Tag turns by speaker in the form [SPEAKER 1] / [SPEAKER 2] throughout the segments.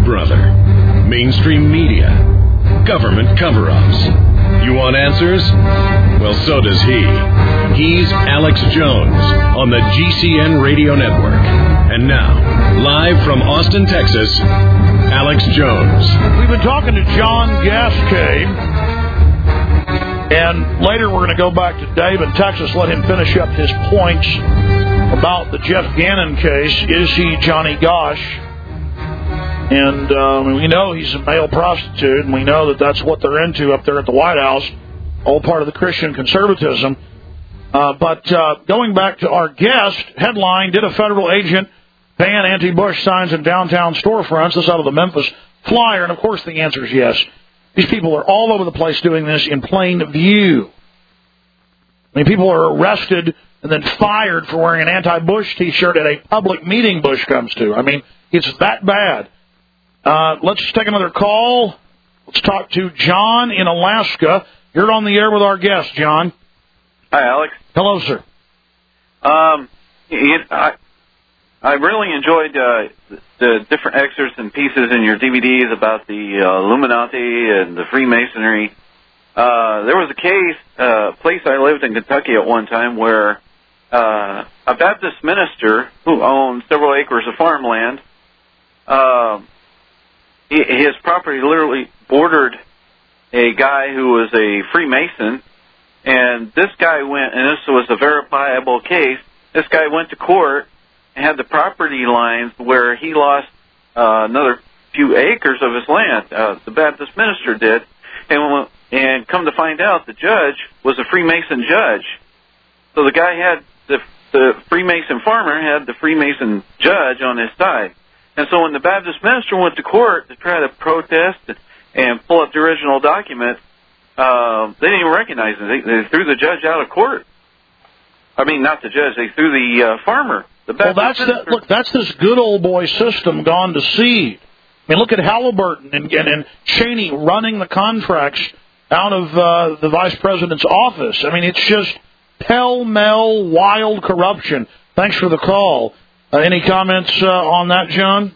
[SPEAKER 1] brother? Mainstream media? Government cover-ups? You want answers? Well, so does he. He's Alex Jones on the GCN Radio Network. And now, live from Austin, Texas, Alex Jones.
[SPEAKER 2] We've been talking to John Gascade, and later we're going to go back to Dave in Texas, let him finish up his points about the Jeff Gannon case. Is he Johnny Gosh? And we know he's a male prostitute, and we know that that's what they're into up there at the White House, all part of the Christian conservatism. But going back to our guest, headline, did a federal agent ban anti-Bush signs in downtown storefronts? This out of the Memphis Flyer, and of course the answer is yes. These people are all over the place doing this in plain view. I mean, people are arrested and then fired for wearing an anti-Bush T-shirt at a public meeting Bush comes to. I mean, it's that bad. Let's take another call. Let's talk to John in Alaska. You're on the air with our guest, John.
[SPEAKER 3] Hi, Alex.
[SPEAKER 2] Hello, sir.
[SPEAKER 3] I really enjoyed the different excerpts and pieces in your DVDs about the Illuminati and the Freemasonry. There was a case, place I lived in Kentucky at one time where a Baptist minister who owned several acres of farmland, his property literally bordered a guy who was a Freemason, and this guy went, and this was a verifiable case, this guy went to court and had the property lines where he lost another few acres of his land. The Baptist minister did, and come to find out, the judge was a Freemason judge. So the guy had the Freemason farmer had the Freemason judge on his side. And so when the Baptist minister went to court to try to protest and pull up the original document, they didn't even recognize him. They threw the judge out of court. I mean, not the judge. They threw the farmer.
[SPEAKER 2] Well, that's this good old boy system gone to seed. I mean, look at Halliburton and Cheney running the contracts out of the vice president's office. I mean, it's just pell-mell, wild corruption. Thanks for the call. Any comments on that, John?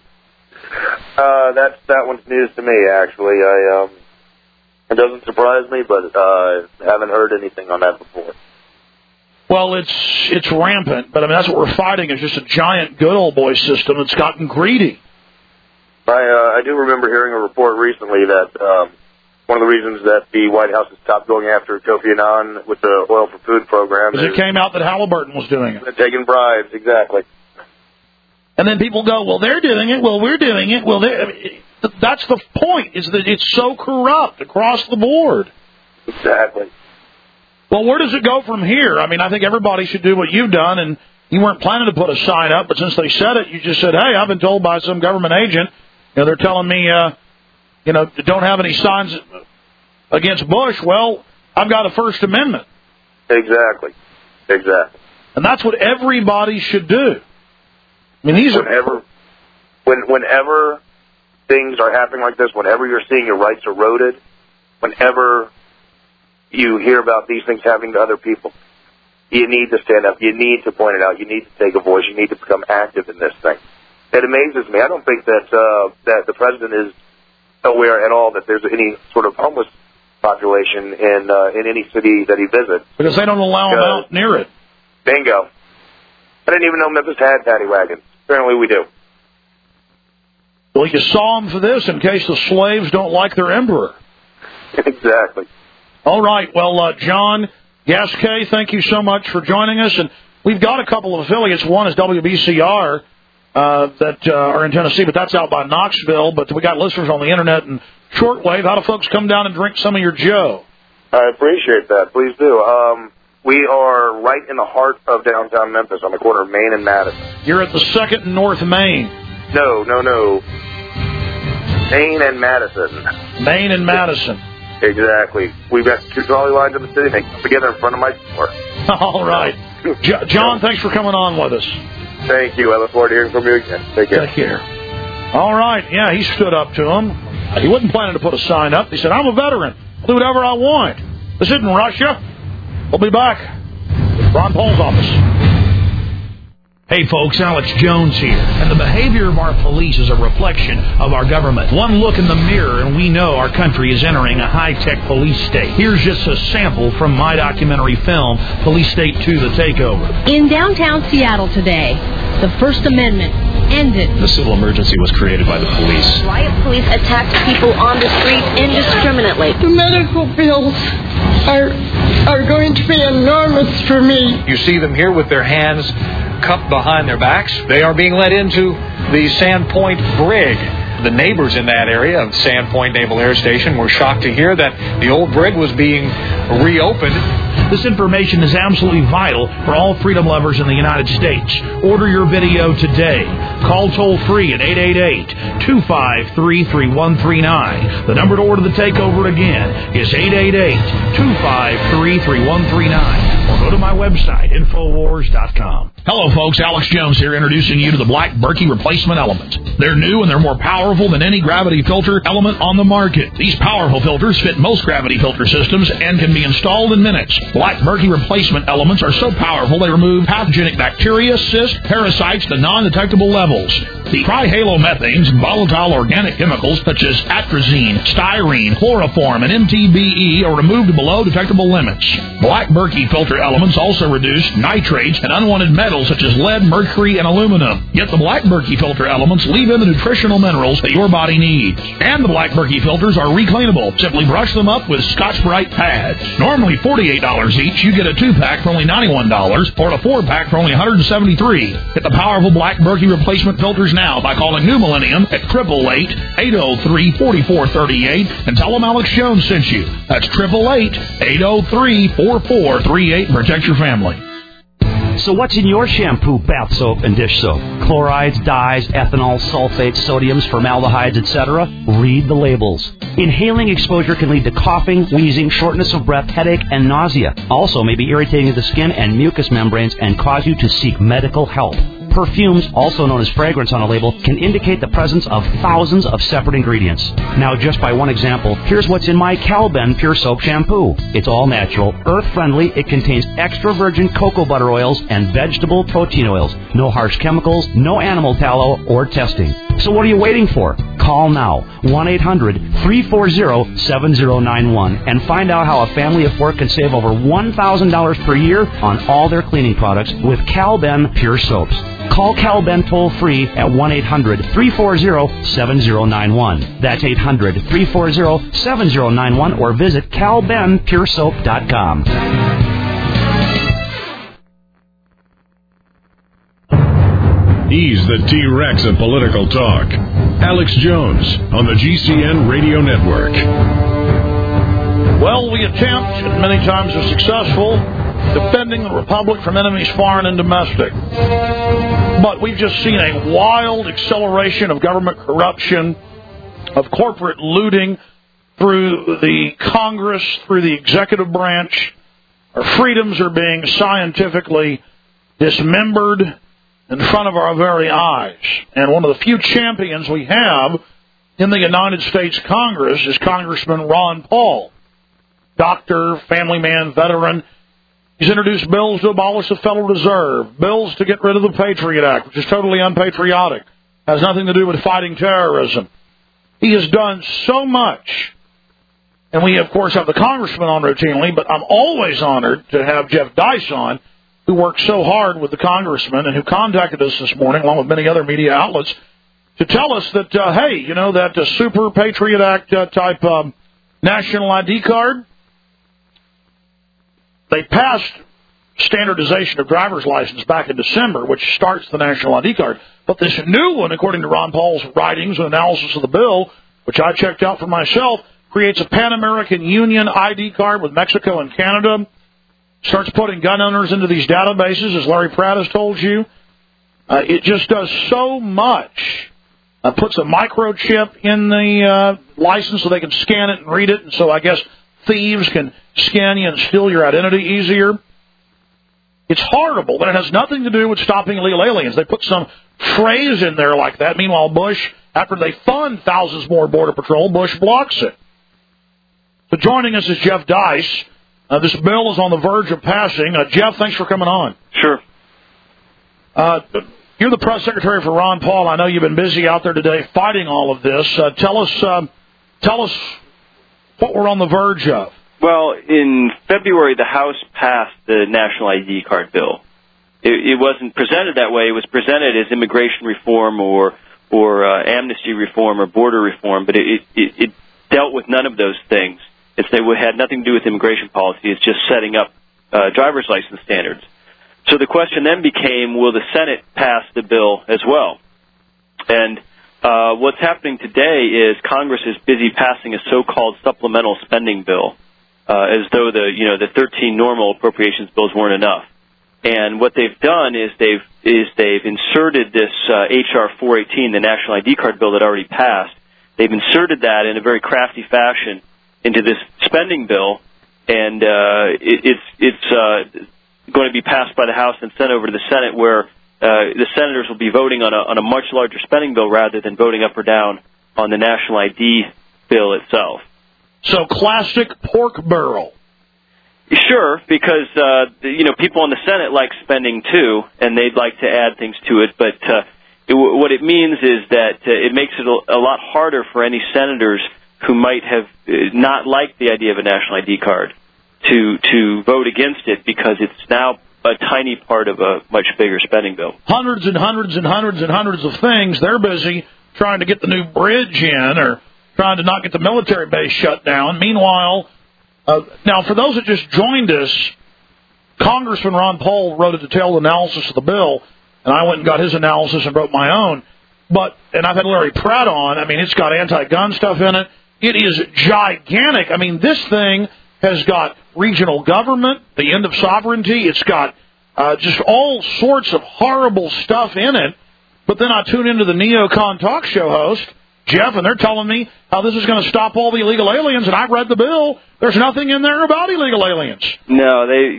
[SPEAKER 4] That one's news to me, actually. It doesn't surprise me, but I haven't heard anything on that before.
[SPEAKER 2] Well, it's rampant, but I mean that's what we're fighting is just a giant good old boy system that's gotten greedy.
[SPEAKER 4] I do remember hearing a report recently that one of the reasons that the White House has stopped going after Kofi Annan with the Oil for Food program
[SPEAKER 2] because it came out that Halliburton was doing it.
[SPEAKER 4] Taking bribes, exactly.
[SPEAKER 2] And then people go, well, they're doing it. Well, we're doing it. Well, that's the point, is that it's so corrupt across the board.
[SPEAKER 4] Exactly.
[SPEAKER 2] Well, where does it go from here? I mean, I think everybody should do what you've done, and you weren't planning to put a sign up, but since they said it, you just said, hey, I've been told by some government agent, they're telling me, don't have any signs against Bush. Well, I've got a First Amendment.
[SPEAKER 4] Exactly.
[SPEAKER 2] And that's what everybody should do. I mean,
[SPEAKER 4] whenever things are happening like this, whenever you're seeing your rights eroded, whenever you hear about these things happening to other people, you need to stand up. You need to point it out. You need to take a voice. You need to become active in this thing. It amazes me. I don't think that the president is aware at all that there's any sort of homeless population in any city that he visits.
[SPEAKER 2] Because they don't allow them out near it.
[SPEAKER 4] Bingo. I didn't even know Memphis had paddy wagons. Apparently we do.
[SPEAKER 2] Well, you saw them for this in case the slaves don't like their emperor.
[SPEAKER 4] Exactly.
[SPEAKER 2] All right. Well, John Gascade, thank you so much for joining us. And we've got a couple of affiliates. One is WBCR that are in Tennessee, but that's out by Knoxville. But we got listeners on the Internet and shortwave. How do folks come down and drink some of your Joe?
[SPEAKER 4] I appreciate that. Please do. We are right in the heart of downtown Memphis on the corner of Main and Madison.
[SPEAKER 2] You're at the 2nd and North Main.
[SPEAKER 4] No. Main and Madison.
[SPEAKER 2] Main and Madison.
[SPEAKER 4] Exactly. We've got 2 trolley lines in the city. They come together in front of my store.
[SPEAKER 2] All right. John, thanks for coming on with us.
[SPEAKER 4] Thank you. I look forward to hearing from you again. Take care.
[SPEAKER 2] Take care. All right. Yeah, he stood up to him. He wasn't planning to put a sign up. He said, I'm a veteran. I'll do whatever I want. This isn't Russia. We'll be back. Ron Paul's office. Hey folks, Alex Jones here, and the behavior of our police is a reflection of our government. One look in the mirror and we know our country is entering a high-tech police state. Here's just a sample from my documentary film, Police State 2, The Takeover.
[SPEAKER 5] In downtown Seattle today, the First Amendment ended.
[SPEAKER 6] The civil emergency was created by the police.
[SPEAKER 7] Riot police attacked people on the street indiscriminately.
[SPEAKER 8] The medical bills are going to be enormous for me.
[SPEAKER 9] You see them here with their hands cupped behind their backs. They are being led into the Sandpoint Brig. The neighbors in that area of Sandpoint Naval Air Station were shocked to hear that the old brig was being reopened.
[SPEAKER 2] This information is absolutely vital for all freedom lovers in the United States. Order your video today. Call toll-free at 888-253-3139. The number to order the takeover again is 888-253-3139. Or go to my website, Infowars.com. Hello, folks. Alex Jones here, introducing you to the Black Berkey Replacement Element. They're new and they're more powerful than any gravity filter element on the market. These powerful filters fit most gravity filter systems and can be installed in minutes. Black Berkey Replacement Elements are so powerful they remove pathogenic bacteria, cysts, parasites to non-detectable levels. The trihalomethanes and volatile organic chemicals such as atrazine, styrene, chloroform, and MTBE are removed below detectable limits. Black Berkey filter elements also reduce nitrates and unwanted metals such as lead, mercury, and aluminum. Yet the Black Berkey filter elements leave in the nutritional minerals that your body needs. And the Black Berkey filters are recleanable. Simply brush them up with Scotch-Brite pads. Normally $48 each, you get a 2-pack for only $91 or a 4-pack for only $173. Get the powerful Black Berkey replacement filters now by calling New Millennium at 888-803-4438 and tell them Alex Jones sent you. That's 888-803-4438 and protect your family.
[SPEAKER 10] So what's in your shampoo, bath soap, and dish soap? Chlorides, dyes, ethanol, sulfates, sodiums, formaldehydes, etc.? Read the labels. Inhaling exposure can lead to coughing, wheezing, shortness of breath, headache, and nausea. Also may be irritating to the skin and mucous membranes and cause you to seek medical help. Perfumes, also known as fragrance on a label, can indicate the presence of thousands of separate ingredients. Now, just by one example, here's what's in my Calben Pure Soap Shampoo. It's all natural, earth-friendly, it contains extra virgin cocoa butter oils and vegetable protein oils. No harsh chemicals, no animal tallow, or testing. So what are you waiting for? Call now, 1-800-340-7091, and find out how a family of 4 can save over $1,000 per year on all their cleaning products with Calben Pure Soaps. Call Calben toll-free at 1-800-340-7091. That's 800-340-7091, or visit CalbenPureSoap.com.
[SPEAKER 1] He's the T-Rex of political talk. Alex Jones on the GCN Radio Network.
[SPEAKER 2] Well, we attempt, and many times are successful, defending the Republic from enemies foreign and domestic. But we've just seen a wild acceleration of government corruption, of corporate looting through the Congress, through the executive branch. Our freedoms are being scientifically dismembered in front of our very eyes. And one of the few champions we have in the United States Congress is Congressman Ron Paul. Doctor, family man, veteran. He's introduced bills to abolish the Federal Reserve, bills to get rid of the Patriot Act, which is totally unpatriotic, has nothing to do with fighting terrorism. He has done so much. And we, of course, have the congressman on routinely, but I'm always honored to have Jeff Dice on, who worked so hard with the congressman and who contacted us this morning, along with many other media outlets, to tell us that, hey, you know, that Super Patriot Act type national ID card, they passed standardization of driver's license back in December, which starts the national ID card. But this new one, according to Ron Paul's writings and analysis of the bill, which I checked out for myself, creates a Pan-American Union ID card with Mexico and Canada, starts putting gun owners into these databases, as Larry Pratt has told you. It just does so much. Puts a microchip in the license so they can scan it and read it, and so I guess thieves can scan you and steal your identity easier. It's horrible, but it has nothing to do with stopping illegal aliens. They put some phrase in there like that. Meanwhile, Bush, after they fund thousands more Border Patrol, Bush blocks it. So joining us is Jeff Dice. This bill is on the verge of passing. Jeff, thanks for coming on.
[SPEAKER 3] Sure.
[SPEAKER 2] You're the press secretary for Ron Paul. I know you've been busy out there today fighting all of this. Tell us what we're on the verge of.
[SPEAKER 11] Well, in February, the House passed the National ID card bill. It wasn't presented that way. It was presented as immigration reform or amnesty reform or border reform, but it dealt with none of those things. It had nothing to do with immigration policy. It's just setting up driver's license standards. So the question then became, will the Senate pass the bill as well? And what's happening today is Congress is busy passing a so-called supplemental spending bill, as though the 13 normal appropriations bills weren't enough. And what they've done is they've inserted this H.R. 418, the National ID card bill that already passed. They've inserted that in a very crafty fashion into this spending bill, and it's going to be passed by the House and sent over to the Senate, where the senators will be voting on a much larger spending bill rather than voting up or down on the National ID bill itself.
[SPEAKER 2] So classic pork barrel.
[SPEAKER 11] Sure, because people in the Senate like spending too, and they'd like to add things to it. But what it means is that it makes it a lot harder for any senators who might have not liked the idea of a national ID card to vote against it, because it's now a tiny part of a much bigger spending bill.
[SPEAKER 2] Hundreds and hundreds and hundreds and hundreds of things. They're busy trying to get the new bridge in, or trying to not get the military base shut down. Meanwhile, now, for those that just joined us, Congressman Ron Paul wrote a detailed analysis of the bill, and I went and got his analysis and wrote my own. And I've had Larry Pratt on. I mean, it's got anti-gun stuff in it. It is gigantic. I mean, this thing has got regional government, the end of sovereignty. It's got just all sorts of horrible stuff in it. But then I tune into the neocon talk show host, Jeff, and they're telling me how this is going to stop all the illegal aliens, and I've read the bill. There's nothing in there about illegal aliens.
[SPEAKER 11] No, they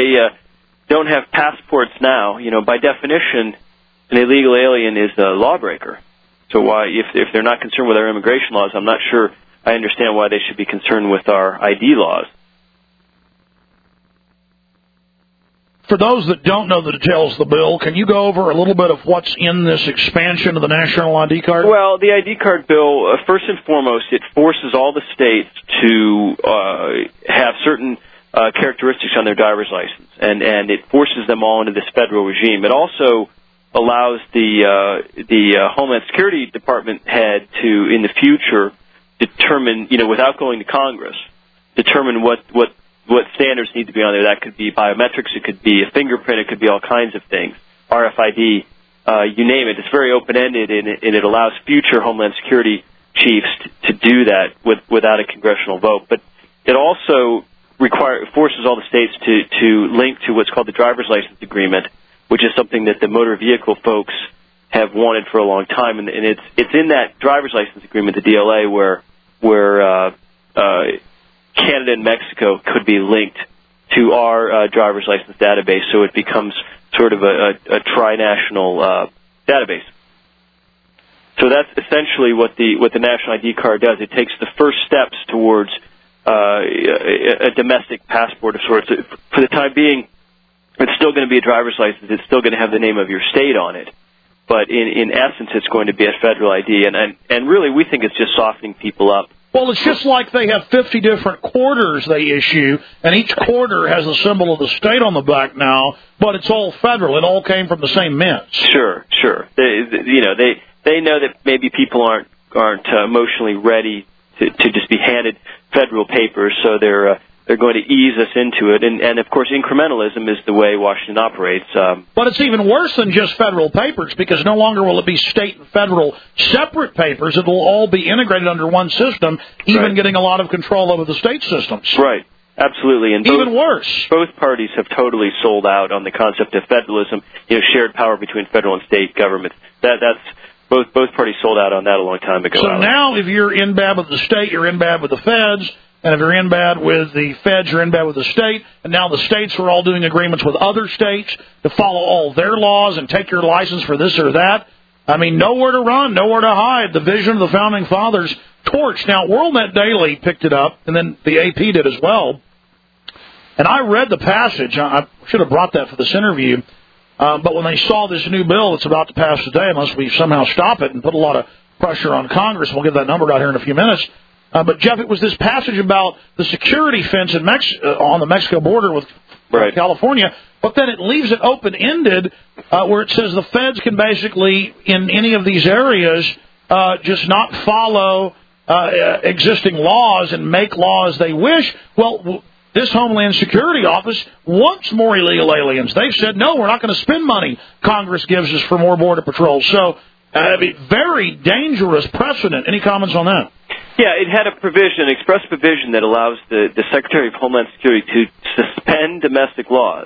[SPEAKER 11] don't have passports now. By definition, an illegal alien is a lawbreaker. So why, if they're not concerned with our immigration laws, I'm not sure I understand why they should be concerned with our ID laws.
[SPEAKER 2] For those that don't know the details of the bill, can you go over a little bit of what's in this expansion of the National ID card?
[SPEAKER 11] Well, the ID card bill, first and foremost, it forces all the states to have certain characteristics on their driver's license, and it forces them all into this federal regime. It also allows the Homeland Security Department head to, in the future, determine, without going to Congress, determine what standards need to be on there. That could be biometrics, it could be a fingerprint, it could be all kinds of things, RFID, you name it. It's very open-ended, and it allows future Homeland Security chiefs to do that without a congressional vote. But it also forces all the states to link to what's called the driver's license agreement, which is something that the motor vehicle folks have wanted for a long time. And it's in that driver's license agreement, the DLA, where Canada and Mexico could be linked to our driver's license database, so it becomes sort of a tri-national database. So that's essentially what the National ID card does. It takes the first steps towards a domestic passport of sorts. For the time being, it's still going to be a driver's license. It's still going to have the name of your state on it. But in essence, it's going to be a federal ID. And really, we think it's just softening people up.
[SPEAKER 2] Well, it's just like they have 50 different quarters they issue, and each quarter has a symbol of the state on the back now, but it's all federal. It all came from the same mints.
[SPEAKER 11] Sure. They know that maybe people aren't emotionally ready to just be handed federal papers, so they're going to ease us into it. And of course, incrementalism is the way Washington operates.
[SPEAKER 2] But it's even worse than just federal papers, because no longer will it be state and federal separate papers. It will all be integrated under one system, even getting a lot of control over the state systems.
[SPEAKER 11] Right. Absolutely. And
[SPEAKER 2] even worse.
[SPEAKER 11] Both parties have totally sold out on the concept of federalism, shared power between federal and state governments. Both parties sold out on that a long time ago.
[SPEAKER 2] So now if you're in bad with the state, you're in bad with the feds. And if you're in bad with the feds, you're in bad with the state. And now the states are all doing agreements with other states to follow all their laws and take your license for this or that. I mean, nowhere to run, nowhere to hide. The vision of the Founding Fathers torched. Now, WorldNet Daily picked it up, and then the AP did as well. And I read the passage. I should have brought that for this interview. But when they saw this new bill that's about to pass today, unless we somehow stop it and put a lot of pressure on Congress, we'll get that number out here in a few minutes. But, Jeff, it was this passage about the security fence on the Mexico border with California, but then it leaves it open-ended where it says the feds can basically, in any of these areas, just not follow existing laws and make laws they wish. Well, this Homeland Security Office wants more illegal aliens. They've said, no, we're not going to spend money Congress gives us for more Border Patrol. So, very dangerous precedent. Any comments on that?
[SPEAKER 11] Yeah, it had a provision, an express provision that allows the Secretary of Homeland Security to suspend domestic laws.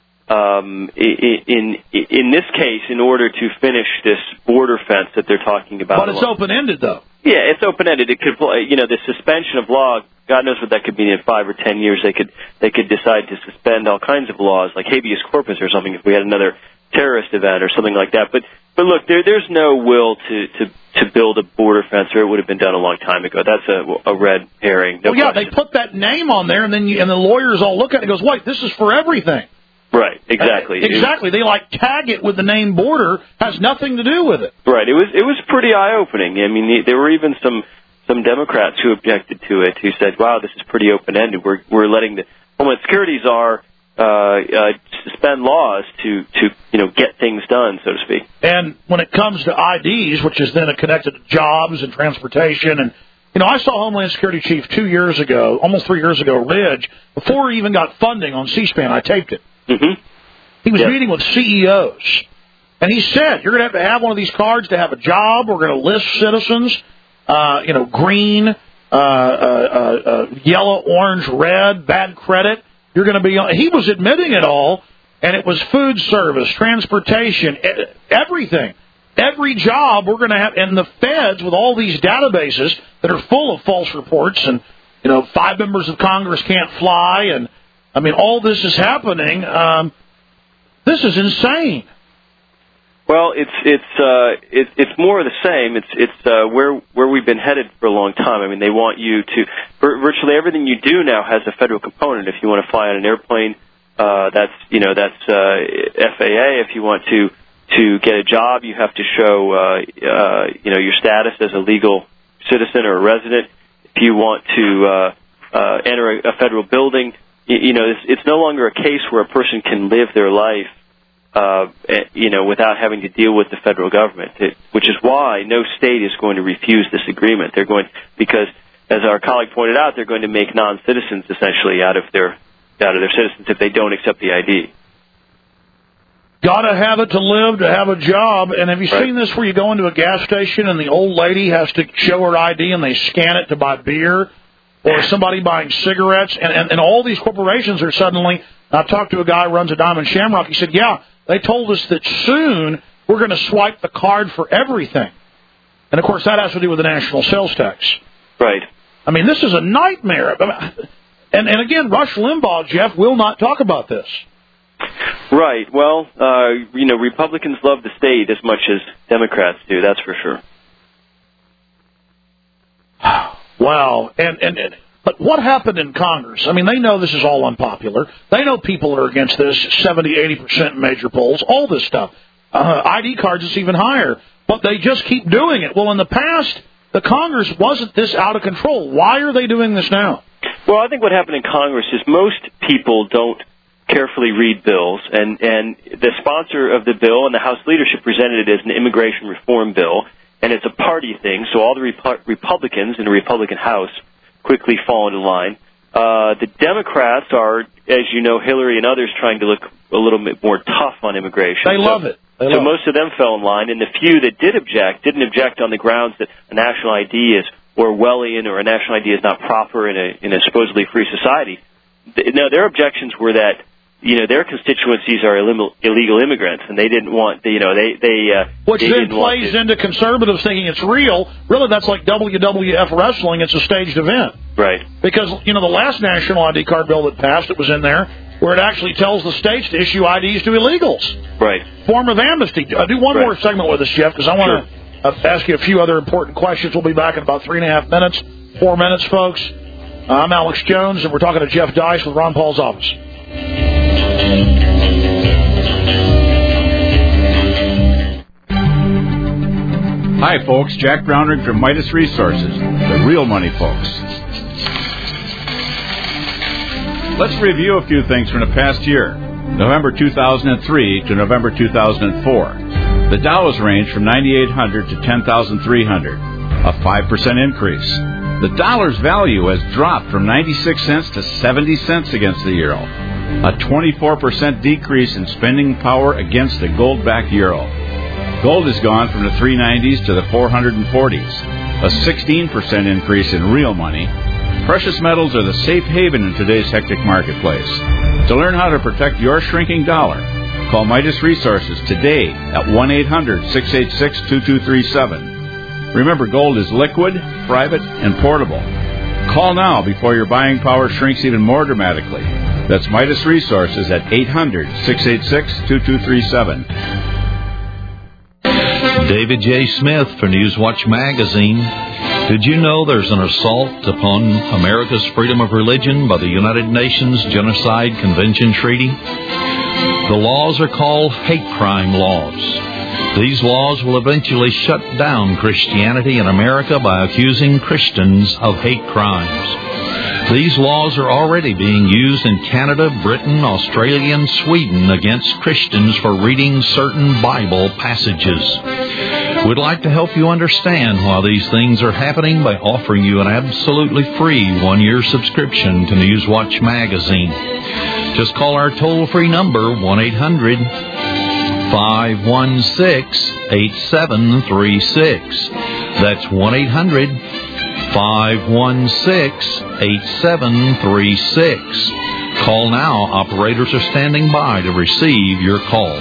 [SPEAKER 11] In this case, in order to finish this border fence that they're talking about.
[SPEAKER 2] But it's open-ended, though.
[SPEAKER 11] Yeah, it's open-ended. It could, the suspension of law. God knows what that could mean in 5 or 10 years. They could decide to suspend all kinds of laws, like habeas corpus or something, if we had another terrorist event or something like that. But look, there's no will to build a border fence, or it would have been done a long time ago. That's a red herring. No question.
[SPEAKER 2] They put that name on there, and then the lawyers all look at it and goes, wait, this is for everything.
[SPEAKER 11] Right, exactly.
[SPEAKER 2] Exactly. They tag it with the name border, has nothing to do with it.
[SPEAKER 11] Right. It was pretty eye-opening. I mean, there were even some Democrats who objected to it, who said, wow, this is pretty open-ended. We're letting the Homeland Security czar suspend laws to get things done, so to speak.
[SPEAKER 2] And when it comes to IDs, which is then connected to jobs and transportation, and I saw Homeland Security Chief 2 years ago, almost 3 years ago, Ridge, before he even got funding on C-SPAN. I taped it.
[SPEAKER 11] Mm-hmm.
[SPEAKER 2] He was meeting with CEOs, and he said, you're going to have one of these cards to have a job. We're going to list citizens, green, yellow, orange, red, bad credit. You're going to be on. He was admitting it all, and it was food service, transportation, everything. Every job we're going to have, and the feds with all these databases that are full of false reports, and 5 members of Congress can't fly, and I mean all this is happening. This is insane.
[SPEAKER 11] Well, it's more of the same. It's where we've been headed for a long time. I mean, they want you to virtually everything you do now has a federal component. If you want to fly on an airplane, that's FAA. If you want to get a job, you have to show your status as a legal citizen or a resident. If you want to enter a federal building, it's no longer a case where a person can live their life without having to deal with the federal government, which is why no state is going to refuse this agreement. Because, as our colleague pointed out, they're going to make non-citizens essentially out of their citizens if they don't accept the ID.
[SPEAKER 2] Got to have it to live, to have a job. And have you seen this where you go into a gas station and the old lady has to show her ID and they scan it to buy beer, or somebody buying cigarettes, and all these corporations are suddenly. I talked to a guy who runs a Diamond Shamrock. He said, yeah, they told us that soon we're going to swipe the card for everything. And, of course, that has to do with the national sales tax.
[SPEAKER 11] Right.
[SPEAKER 2] I mean, this is a nightmare. And again, Rush Limbaugh, Jeff, will not talk about this.
[SPEAKER 11] Right. Well, Republicans love the state as much as Democrats do, that's for sure.
[SPEAKER 2] Wow. But what happened in Congress? I mean, they know this is all unpopular. They know people are against this, 70, 80% in major polls, all this stuff. ID cards is even higher. But they just keep doing it. Well, in the past, the Congress wasn't this out of control. Why are they doing this now?
[SPEAKER 11] Well, I think what happened in Congress is most people don't carefully read bills, and the sponsor of the bill and the House leadership presented it as an immigration reform bill, and it's a party thing, so all the Republicans in the Republican House quickly fall into line. The Democrats are, as you know, Hillary and others trying to look a little bit more tough on immigration.
[SPEAKER 2] They love it.
[SPEAKER 11] So most of them fell in line, and the few that didn't object on the grounds that a national ID is Orwellian or a national ID is not proper in a supposedly free society. No, their objections were that their constituencies are illegal immigrants, and they didn't want
[SPEAKER 2] which then plays into conservatives thinking it's real. Really, that's like WWF wrestling. It's a staged event.
[SPEAKER 11] Right.
[SPEAKER 2] Because, the last national ID card bill that passed, it was in there, where it actually tells the states to issue IDs to illegals.
[SPEAKER 11] Right.
[SPEAKER 2] Form of amnesty. Do one more segment with us, Jeff, because I want to ask you a few other important questions. We'll be back in about 3.5 minutes, 4 minutes, folks. I'm Alex Jones, and we're talking to Jeff Deist with Ron Paul's office.
[SPEAKER 12] Hi, folks. Jack Brownrigg from Midas Resources, the real money folks. Let's review a few things from the past year, November 2003 to November 2004. The Dow has ranged from 9,800 to 10,300, a 5% increase. The dollar's value has dropped from 96 cents to 70 cents against the euro, a 24% decrease in spending power against the gold-backed euro. Gold has gone from the 390s to the 440s, a 16% increase in real money. Precious metals are the safe haven in today's hectic marketplace. To learn how to protect your shrinking dollar, call Midas Resources today at 1-800-686-2237. Remember, gold is liquid, private, and portable. Call now before your buying power shrinks even more dramatically. That's Midas Resources at 800-686-2237.
[SPEAKER 13] David J. Smith for Newswatch Magazine. Did you know there's an assault upon America's freedom of religion by the United Nations Genocide Convention Treaty? The laws are called hate crime laws. These laws will eventually shut down Christianity in America by accusing Christians of hate crimes. These laws are already being used in Canada, Britain, Australia, and Sweden against Christians for reading certain Bible passages. We'd like to help you understand why these things are happening by offering you an absolutely free 1-year subscription to Newswatch Magazine. Just call our toll-free number, 1-800-516-8736. That's 1-800-516-8736. Call now. Operators are standing by to receive your call.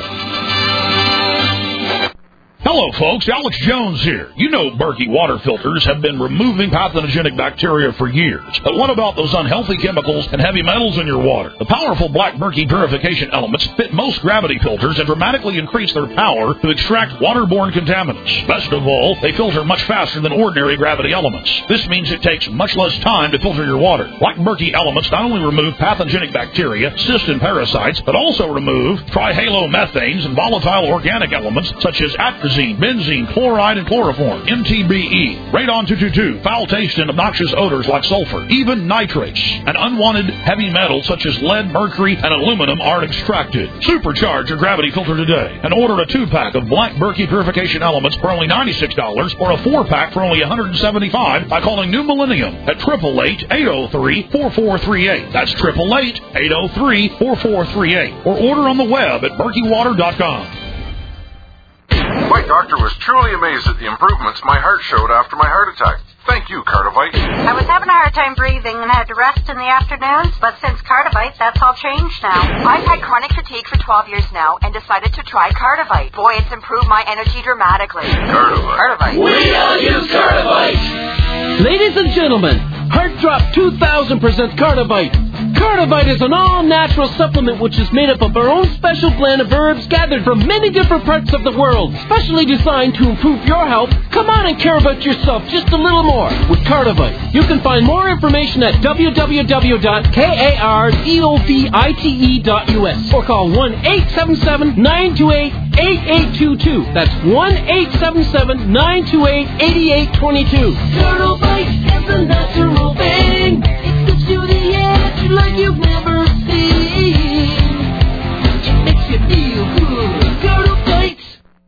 [SPEAKER 2] Hello, folks. Alex Jones here. You know Berkey water filters have been removing pathogenic bacteria for years. But what about those unhealthy chemicals and heavy metals in your water? The powerful Black Berkey purification elements fit most gravity filters and dramatically increase their power to extract waterborne contaminants. Best of all, they filter much faster than ordinary gravity elements. This means it takes much less time to filter your water. Black Berkey elements not only remove pathogenic bacteria, cysts, and parasites, but also remove trihalomethanes and volatile organic elements such as atrazine, benzene, chloride, and chloroform, MTBE, radon-222, foul taste and obnoxious odors like sulfur, even nitrates, and unwanted heavy metals such as lead, mercury, and aluminum are extracted. Supercharge your gravity filter today and order a 2-pack of Black Berkey purification elements for only $96 or a 4-pack for only $175 by calling New Millennium at 888-803-4438. That's 888-803-4438. Or order on the web at berkeywater.com.
[SPEAKER 14] My doctor was truly amazed at the improvements my heart showed after my heart attack. Thank you, Cardivite.
[SPEAKER 15] I was having a hard time breathing and had to rest in the afternoons, but since Cardivite, that's all changed now.
[SPEAKER 16] I've had chronic fatigue for 12 years now and decided to try Cardivite. Boy, it's improved my energy dramatically. Cardivite.
[SPEAKER 17] We all use Cardivite. Ladies and gentlemen, Heart Drop 2000% Cardivite. Cardivite is an all-natural supplement which is made up of our own special blend of herbs gathered from many different parts of the world, specially designed to improve your health. Come on and care about yourself just a little more with Cardivite. You can find more information at www.kardovite.us or call 1-877-928-8822. That's 1-877-928-8822.
[SPEAKER 18] Cardivite is a natural thing. It gives you the edge like you've never seen. It makes you feel good. Cardivite.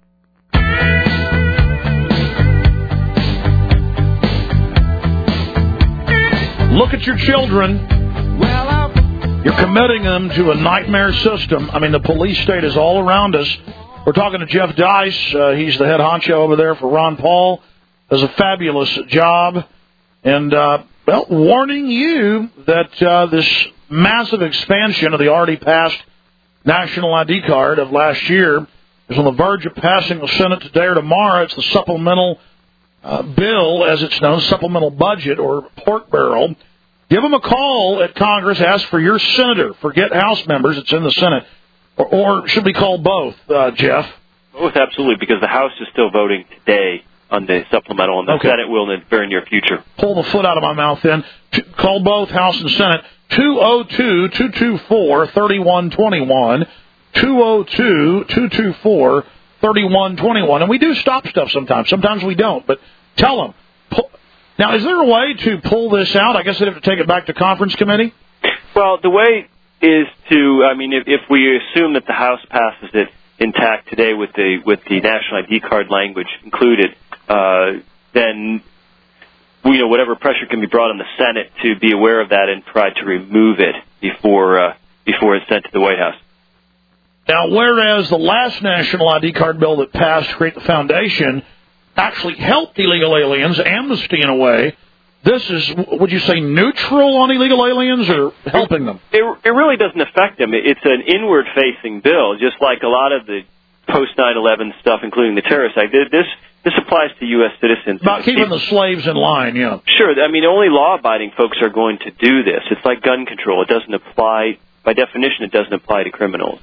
[SPEAKER 2] Look at your children. You're committing them to a nightmare system. I mean, the police state is all around us. We're talking to Jeff Dice. He's the head honcho over there for Ron Paul. Does a fabulous job. And, warning you that this massive expansion of the already passed national ID card of last year is on the verge of passing the Senate today or tomorrow. It's the supplemental bill, as it's known, supplemental budget or pork barrel. Give them a call at Congress. Ask for your senator. Forget House members. It's in the Senate. Or should we call both, Jeff?
[SPEAKER 11] Both, absolutely, because the House is still voting today on the supplemental, and the Senate will in the very near future.
[SPEAKER 2] Pull the foot out of my mouth then. Call both House and Senate. 202-224-3121. 202-224-3121. 202-224-3121. And we do stop stuff sometimes. Sometimes we don't. But tell them. Now, is there a way to pull this out? I guess they'd have to take it back to conference committee?
[SPEAKER 11] Well, the way is to, I mean, if we assume that the House passes it intact today with the national ID card language included, then whatever pressure can be brought on the Senate to be aware of that and try to remove it before it's sent to the White House.
[SPEAKER 2] Now, whereas the last national ID card bill that passed to create the foundation actually helped illegal aliens, amnesty in a way, this is, would you say, neutral on illegal aliens or helping them?
[SPEAKER 11] It really doesn't affect them. It's an inward-facing bill, just like a lot of the post-9/11 stuff, including the Terrorist Act. This applies to U.S. citizens.
[SPEAKER 2] About keeping the slaves in line, yeah.
[SPEAKER 11] Sure. I mean, only law-abiding folks are going to do this. It's like gun control. It doesn't apply, by definition, it doesn't apply to criminals.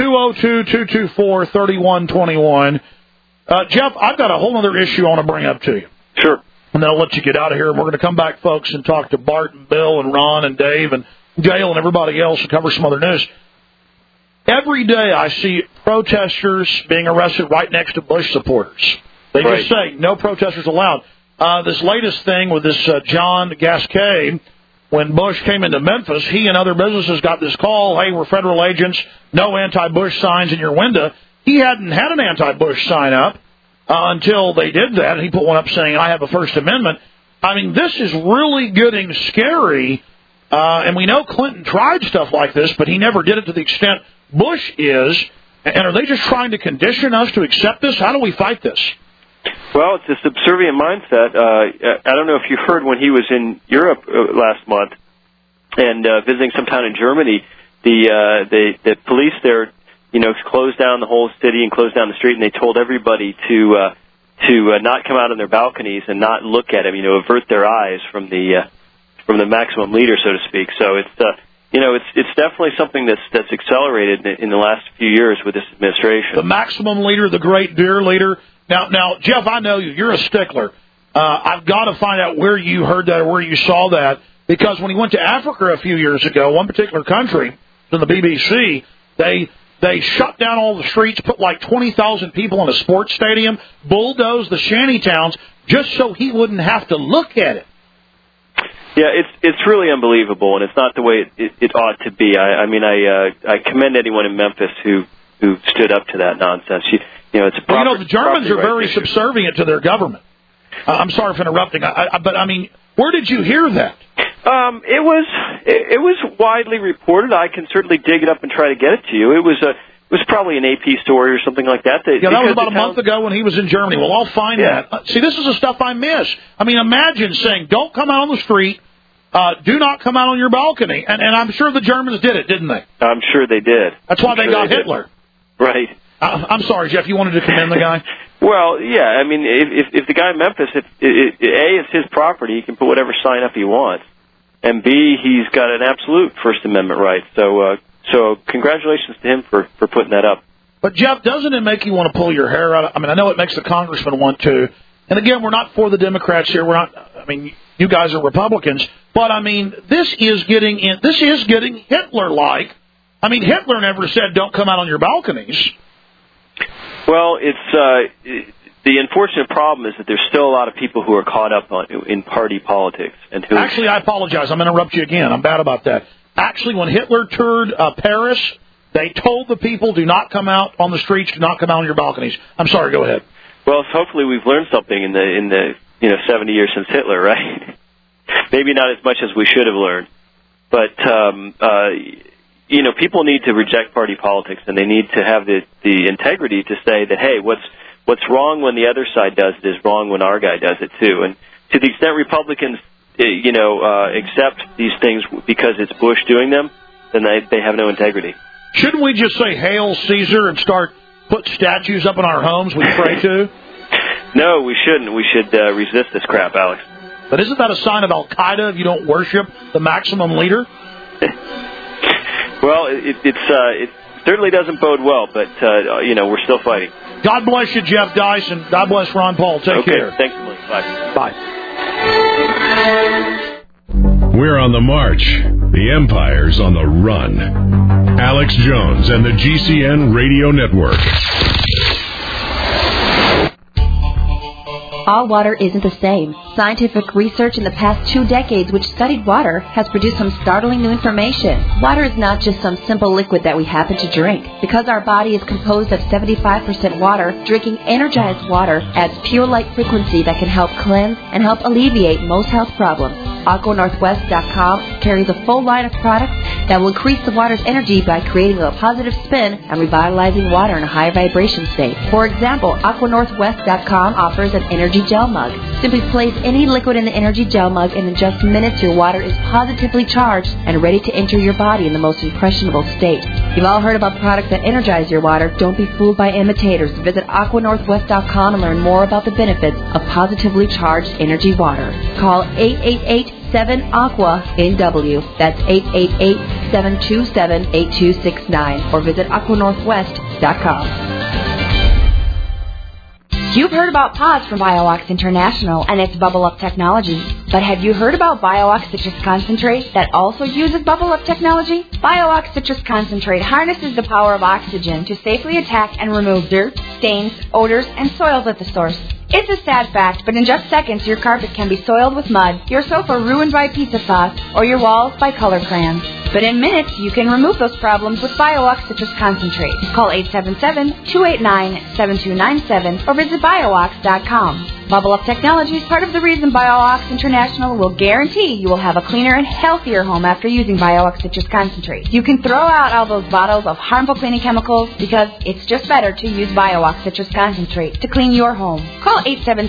[SPEAKER 2] 202-224-3121. Jeff, I've got a whole other issue I want to bring up to you.
[SPEAKER 11] Sure.
[SPEAKER 2] And then I'll let you get out of here. And we're going to come back, folks, and talk to Bart and Bill and Ron and Dave and Gail and everybody else and cover some other news. Every day I see protesters being arrested right next to Bush supporters. They just say, no protesters allowed. This latest thing with this John Gasquet, when Bush came into Memphis, he and other businesses got this call, hey, we're federal agents, no anti-Bush signs in your window. He hadn't had an anti-Bush sign up until they did that, and he put one up saying, I have a First Amendment. I mean, this is really getting scary, and we know Clinton tried stuff like this, but he never did it to the extent Bush is. And are they just trying to condition us to accept this? How do we fight this?
[SPEAKER 11] Well, it's a subservient mindset. I don't know if you heard when he was in Europe last month and visiting some town in Germany, the police there, closed down the whole city and closed down the street, and they told everybody to not come out on their balconies and not look at him, avert their eyes from the maximum leader, so to speak. So it's definitely something that's accelerated in the last few years with this administration.
[SPEAKER 2] The maximum leader, the great dear leader. Now, Jeff, I know you. You're a stickler. I've got to find out where you heard that or where you saw that, because when he went to Africa a few years ago, one particular country, in the BBC, they shut down all the streets, put like 20,000 people in a sports stadium, bulldozed the shanty towns just so he wouldn't have to look at it.
[SPEAKER 11] Yeah, it's really unbelievable, and it's not the way it ought to be. I commend anyone in Memphis who stood up to that nonsense. It's a proper,
[SPEAKER 2] the Germans are very subservient to their government. I'm sorry for interrupting, but where did you hear that?
[SPEAKER 11] It was widely reported. I can certainly dig it up and try to get it to you. It was probably an AP story or something like that.
[SPEAKER 2] That was about a month ago when he was in Germany. Well, I'll find that. See, this is the stuff I miss. Imagine saying, don't come out on the street, do not come out on your balcony. And I'm sure the Germans did it, didn't they?
[SPEAKER 11] I'm sure they did.
[SPEAKER 2] That's why they got Hitler.
[SPEAKER 11] Right.
[SPEAKER 2] I'm sorry, Jeff, you wanted to commend the guy?
[SPEAKER 11] Well, yeah, if the guy in Memphis, A, it's his property, he can put whatever sign up he wants, and B, he's got an absolute First Amendment right. So congratulations to him for putting that up.
[SPEAKER 2] But, Jeff, doesn't it make you want to pull your hair out? I know it makes the congressman want to. And, again, we're not for the Democrats here. You guys are Republicans. But, this is getting Hitler-like. Hitler never said don't come out on your balconies.
[SPEAKER 11] Well, it's the unfortunate problem is that there's still a lot of people who are caught up in party politics.
[SPEAKER 2] Actually, I apologize. I'm going to interrupt you again. I'm bad about that. Actually, when Hitler toured Paris, they told the people, do not come out on the streets, do not come out on your balconies. I'm sorry, go ahead.
[SPEAKER 11] Well, hopefully we've learned something in the 70 years since Hitler, right? Maybe not as much as we should have learned. But people need to reject party politics, and they need to have the integrity to say that, hey, what's wrong when the other side does it is wrong when our guy does it too. And to the extent Republicans, accept these things because it's Bush doing them, then they have no integrity.
[SPEAKER 2] Shouldn't we just say Hail Caesar and put statues up in our homes we pray to?
[SPEAKER 11] No, we shouldn't. We should resist this crap, Alex.
[SPEAKER 2] But isn't that a sign of Al-Qaeda if you don't worship the maximum leader?
[SPEAKER 11] Well, it certainly doesn't bode well, but, we're still fighting.
[SPEAKER 2] God bless you, Jeff Dice, and God bless Ron Paul. Take care.
[SPEAKER 11] Thanks, Emily. Bye.
[SPEAKER 2] Bye.
[SPEAKER 1] We're on the march. The Empire's on the run. Alex Jones and the GCN Radio Network.
[SPEAKER 19] all water isn't the same. Scientific research in the past 2 decades which studied water has produced some startling new information. Water is not just some simple liquid that we happen to drink. Because our body is composed of 75% water, drinking energized water adds pure light frequency that can help cleanse and help alleviate most health problems. AquaNorthwest.com carries a full line of products that will increase the water's energy by creating a positive spin and revitalizing water in a high vibration state. For example, AquaNorthwest.com offers an energy gel mug. Simply place any liquid in the energy gel mug and in just minutes your water is positively charged and ready to enter your body in the most impressionable state. You've all heard about products that energize your water. Don't be fooled by imitators. Visit AquaNorthwest.com and learn more about the benefits of positively charged energy water. Call 888-7-AQUA-NW. That's 888-727-8269. Or visit AquaNorthwest.com.
[SPEAKER 20] You've heard about pods from BioOx International and its Bubble Up technology. But have you heard about BioOx Citrus Concentrate that also uses Bubble Up technology? BioOx Citrus Concentrate harnesses the power of oxygen to safely attack and remove dirt, stains, odors, and soils at the source. It's a sad fact, but in just seconds your carpet can be soiled with mud, your sofa ruined by pizza sauce, or your walls by color crayons. But in minutes, you can remove those problems with BioOx Citrus Concentrate. Call 877-289-7297 or visit BioOx.com. Bubble Up Technology is part of the reason BioOx International will guarantee you will have a cleaner and healthier home after using BioOx Citrus Concentrate. You can throw out all those bottles of harmful cleaning chemicals because it's just better to use BioOx Citrus Concentrate to clean your home. Call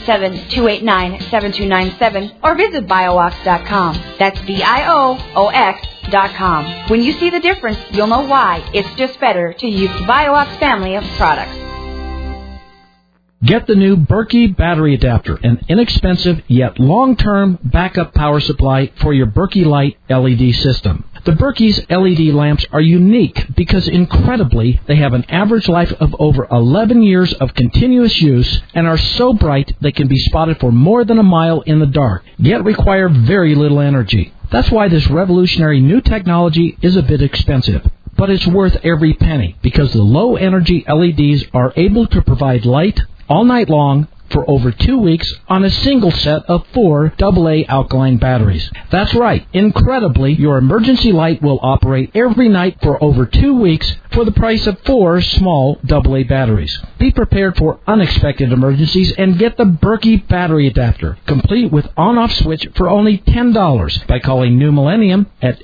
[SPEAKER 20] 877-289-7297 or visit BioOx.com. That's BIOOX.com. When you see the difference, you'll know why it's just better to use the BioOx family of products.
[SPEAKER 21] Get the new Berkey battery adapter, an inexpensive yet long-term backup power supply for your Berkey Light LED system. The Berkey's LED lamps are unique because, incredibly, they have an average life of over 11 years of continuous use and are so bright they can be spotted for more than a mile in the dark, yet require very little energy. That's why this revolutionary new technology is a bit expensive. But it's worth every penny because the low-energy LEDs are able to provide light all night long for over 2 weeks on a single set of 4 AA alkaline batteries. That's right. Incredibly, your emergency light will operate every night for over 2 weeks for the price of 4 small AA batteries. Be prepared for unexpected emergencies and get the Berkey battery adapter, complete with on-off switch for only $10 by calling New Millennium at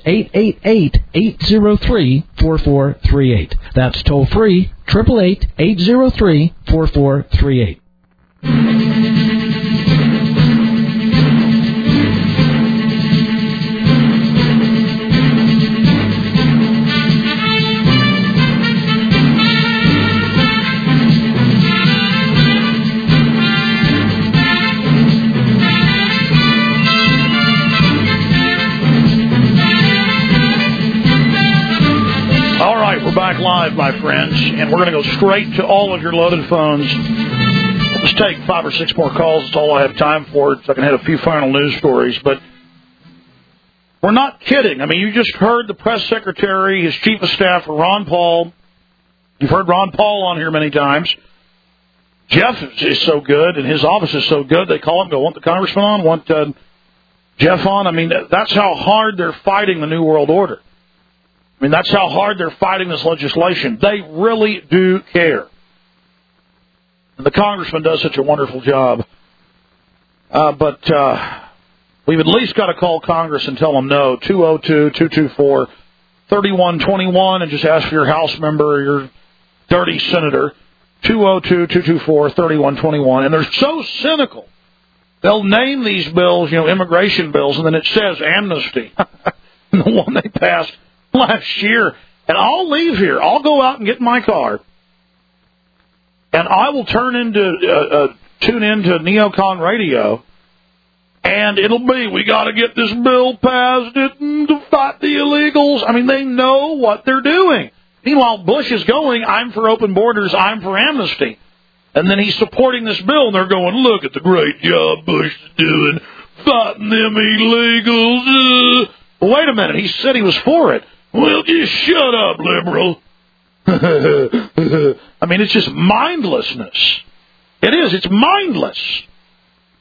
[SPEAKER 21] 888-803-4438. That's toll free, 888-803-4438.
[SPEAKER 2] All right, we're back live, my friends, and we're going to go straight to all of your loaded phones. Let's take 5 or 6 more calls. That's all I have time for, so I can hit a few final news stories. But we're not kidding. I mean, you just heard the press secretary, his chief of staff, Ron Paul. You've heard Ron Paul on here many times. Jeff is so good, and his office is so good, they call him, go, want the congressman on, want Jeff on. I mean, that's how hard they're fighting the New World Order. I mean, that's how hard they're fighting this legislation. They really do care. And the congressman does such a wonderful job. But we've at least got to call Congress and tell them no. 202-224-3121 and just ask for your House member or your dirty senator. 202-224-3121. And they're so cynical. They'll name these bills, immigration bills, and then it says amnesty. The one they passed last year. And I'll leave here. I'll go out and get in my car. And I will tune into Neocon Radio, and it'll be, we got to get this bill passed to fight the illegals. I mean, they know what they're doing. Meanwhile, Bush is going, I'm for open borders, I'm for amnesty. And then he's supporting this bill, and they're going, look at the great job Bush is doing, fighting them illegals. Well, wait a minute, he said he was for it. Well, just shut up, liberal. I mean, it's just mindlessness. It is. It's mindless.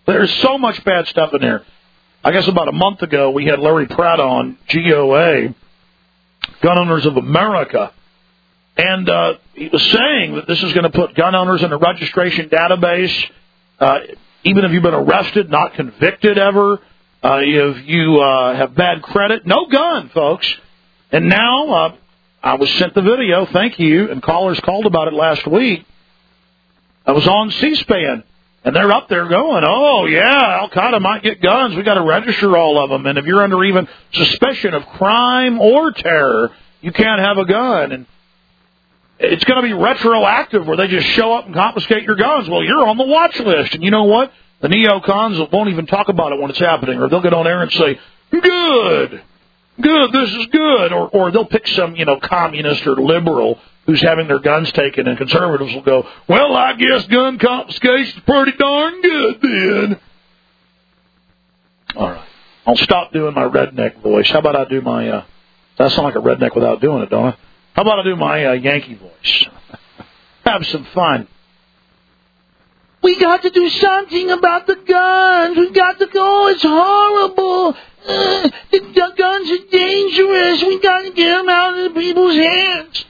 [SPEAKER 2] There's so much bad stuff in there. I guess about a month ago we had Larry Pratt on, GOA, Gun Owners of America, and he was saying that this is going to put gun owners in a registration database, even if you've been arrested, not convicted ever, if you have bad credit, no gun, folks. And now I was sent the video, thank you, and callers called about it last week. I was on C-SPAN, and they're up there going, oh, yeah, Al-Qaeda might get guns. We've got to register all of them. And if you're under even suspicion of crime or terror, you can't have a gun. And it's going to be retroactive where they just show up and confiscate your guns. Well, you're on the watch list. And you know what? The neocons won't even talk about it when it's happening, or they'll get on air and say, good, this is good. Or they'll pick some, communist or liberal who's having their guns taken, and conservatives will go, well, I guess gun confiscation's pretty darn good then. All right. I'll stop doing my redneck voice. How about I do my, I sound like a redneck without doing it, don't I? How about I do my Yankee voice? Have some fun. We got to do something about the guns. We got to go. It's horrible. The guns are dangerous. We got to get them out of the people's hands.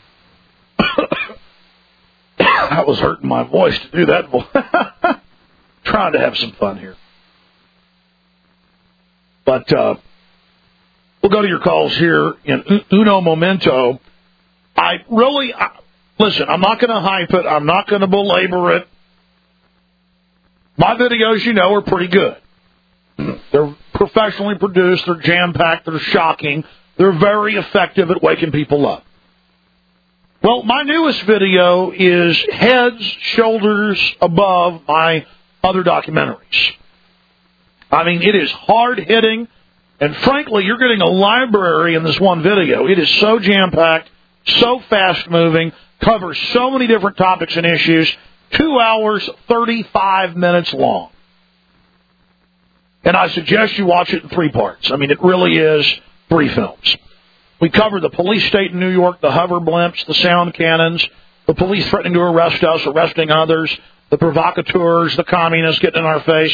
[SPEAKER 2] That was hurting my voice to do that voice. Trying to have some fun here. But we'll go to your calls here in uno momento. Listen, I'm not going to hype it. I'm not going to belabor it. My videos, are pretty good. They're professionally produced. They're jam-packed. They're shocking. They're very effective at waking people up. Well, my newest video is heads, shoulders above my other documentaries. I mean, it is hard-hitting, and frankly, you're getting a library in this one video. It is so jam-packed, so fast-moving, covers so many different topics and issues, 2 hours, 35 minutes long. And I suggest you watch it in 3 parts. I mean, it really is 3 films. We cover the police state in New York, the hover blimps, the sound cannons, the police threatening to arrest us, arresting others, the provocateurs, the communists getting in our face,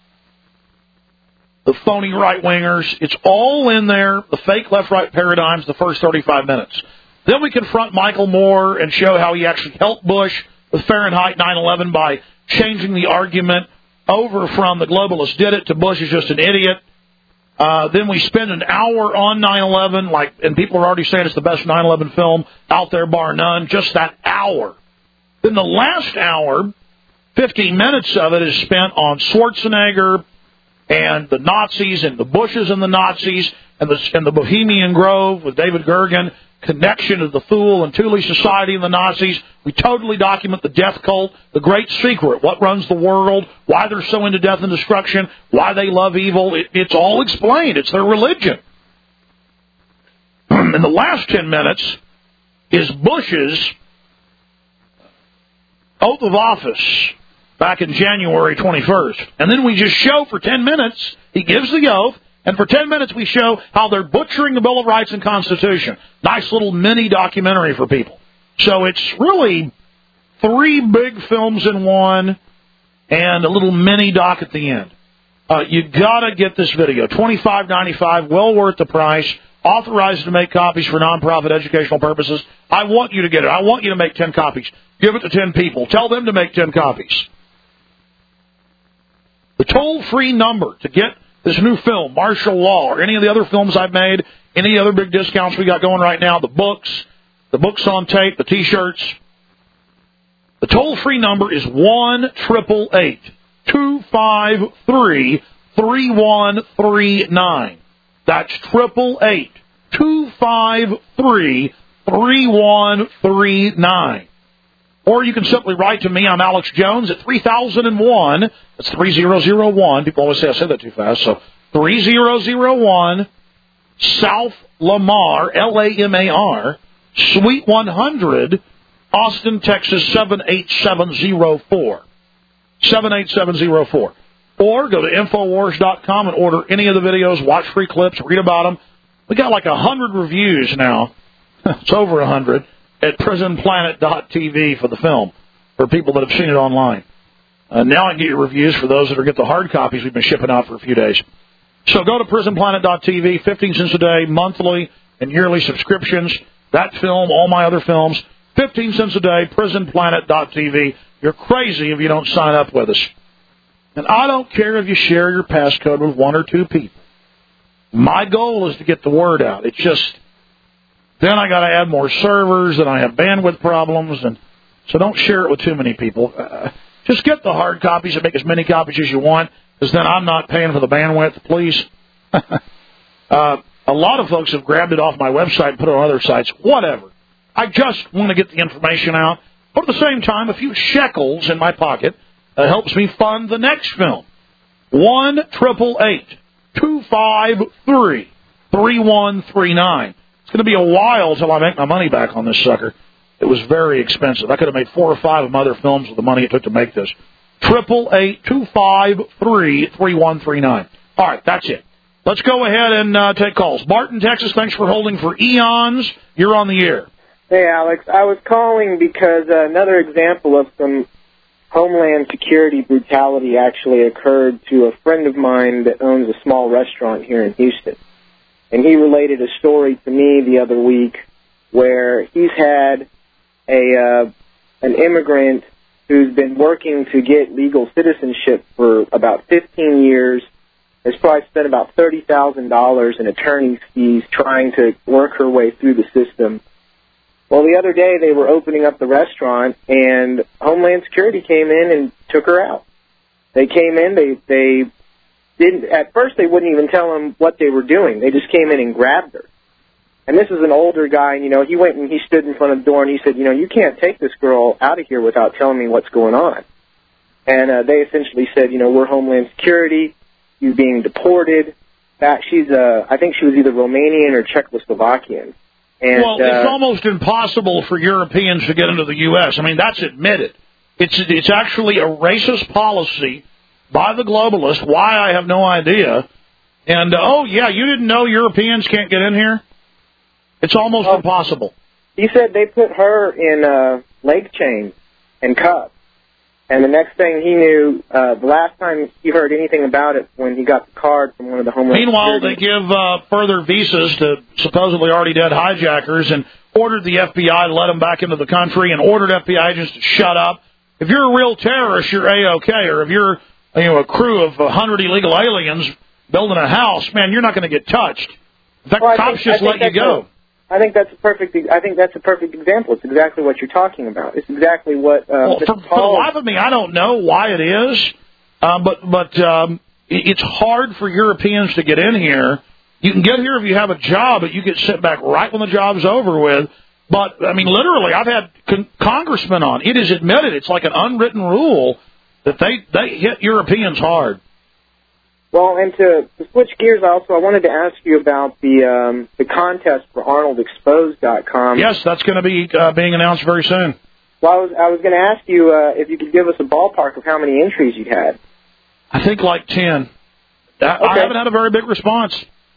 [SPEAKER 2] the phony right-wingers. It's all in there, the fake left-right paradigms, the first 35 minutes. Then we confront Michael Moore and show how he actually helped Bush with Fahrenheit 9/11 by changing the argument over from the globalists did it to Bush is just an idiot. Then we spend an hour on 9/11, and people are already saying it's the best 9/11 film out there, bar none, just that hour. Then the last hour, 15 minutes of it is spent on Schwarzenegger and the Nazis and the Bushes and the Nazis and the Bohemian Grove with David Gergen, connection to the Thule and Thule Society and the Nazis. We totally document the death cult, the great secret, what runs the world, why they're so into death and destruction, why they love evil. It's all explained. It's their religion. And the last 10 minutes is Bush's oath of office back in January 21st. And then we just show for 10 minutes, he gives the oath, and for 10 minutes we show how they're butchering the Bill of Rights and Constitution. Nice little mini documentary for people. So it's really 3 big films in one and a little mini doc at the end. You gotta get this video. $25.95, well worth the price. Authorized to make copies for nonprofit educational purposes. I want you to get it. I want you to make 10 copies. Give it to 10 people. Tell them to make 10 copies. The toll-free number to get this new film, Martial Law, or any of the other films I've made, any other big discounts we got going right now, the books on tape, the T-shirts. The toll-free number is 1-888-253-3139. That's 888-253-3139. Or you can simply write to me. I'm Alex Jones at 3001. That's 3001. People always say I said that too fast. So 3001 South Lamar, Lamar, Suite 100, Austin, Texas 78704. 78704. Or go to Infowars.com and order any of the videos, watch free clips, read about them. We got like 100 reviews now. It's over 100 at prisonplanet.tv for the film, for people that have seen it online. Now I can get your reviews for those that are get the hard copies we've been shipping out for a few days. So go to prisonplanet.tv, 15 cents a day, monthly and yearly subscriptions. That film, all my other films, 15 cents a day, prisonplanet.tv. You're crazy if you don't sign up with us. And I don't care if you share your passcode with 1 or 2 people. My goal is to get the word out. It's just, then I got to add more servers, and I have bandwidth problems, and so don't share it with too many people. Just get the hard copies and make as many copies as you want, because then I'm not paying for the bandwidth, please. A lot of folks have grabbed it off my website and put it on other sites. Whatever. I just want to get the information out. But at the same time, a few shekels in my pocket helps me fund the next film. 1-888-253-3139. It's going to be a while till I make my money back on this sucker. It was very expensive. I could have made 4 or 5 of my other films with the money it took to make this. 888-253-3139. All right, that's it. Let's go ahead and take calls. Bart in Texas, thanks for holding for eons. You're on the air.
[SPEAKER 4] Hey, Alex. I was calling because another example of some Homeland Security brutality actually occurred to a friend of mine that owns a small restaurant here in Houston. And he related a story to me the other week where he's had an immigrant who's been working to get legal citizenship for about 15 years, has probably spent about $30,000 in attorney's fees trying to work her way through the system. Well, the other day they were opening up the restaurant, and Homeland Security came in and took her out. They came in, they didn't, at first they wouldn't even tell him what they were doing. They just came in and grabbed her. And this is an older guy, and, he went and he stood in front of the door and he said, you can't take this girl out of here without telling me what's going on. And they essentially said, we're Homeland Security, you're being deported. I think she was either Romanian or Czechoslovakian. And,
[SPEAKER 2] well, it's almost impossible for Europeans to get into the U.S. I mean, that's admitted. It's actually a racist policy by the globalists. Why, I have no idea. And, you didn't know Europeans can't get in here? It's almost impossible.
[SPEAKER 4] He said they put her in leg chains and cuffs. And the next thing he knew, the last time he heard anything about it, when he got the card from one of the Homeland
[SPEAKER 2] Meanwhile,
[SPEAKER 4] Security.
[SPEAKER 2] they give further visas to supposedly already dead hijackers and ordered the FBI to let them back into the country and ordered FBI agents to shut up. If you're a real terrorist, you're A-OK. Or if you're a crew of 100 illegal aliens building a house, man, you're not going to get touched. In fact, cops just let you go.
[SPEAKER 4] I think that's a perfect example. It's exactly what you're talking about. It's exactly what.
[SPEAKER 2] For the life of me, I don't know why it is, but it's hard for Europeans to get in here. You can get here if you have a job, but you get sent back right when the job's over with. But I mean, literally, I've had congressmen on. It is admitted. It's like an unwritten rule that they hit Europeans hard.
[SPEAKER 4] Well, and to switch gears, I wanted to ask you about the contest for ArnoldExposed.com.
[SPEAKER 2] Yes, that's going to be being announced very soon.
[SPEAKER 4] Well, I was going to ask you if you could give us a ballpark of how many entries you'd had.
[SPEAKER 2] I think like 10. I haven't had a very big response.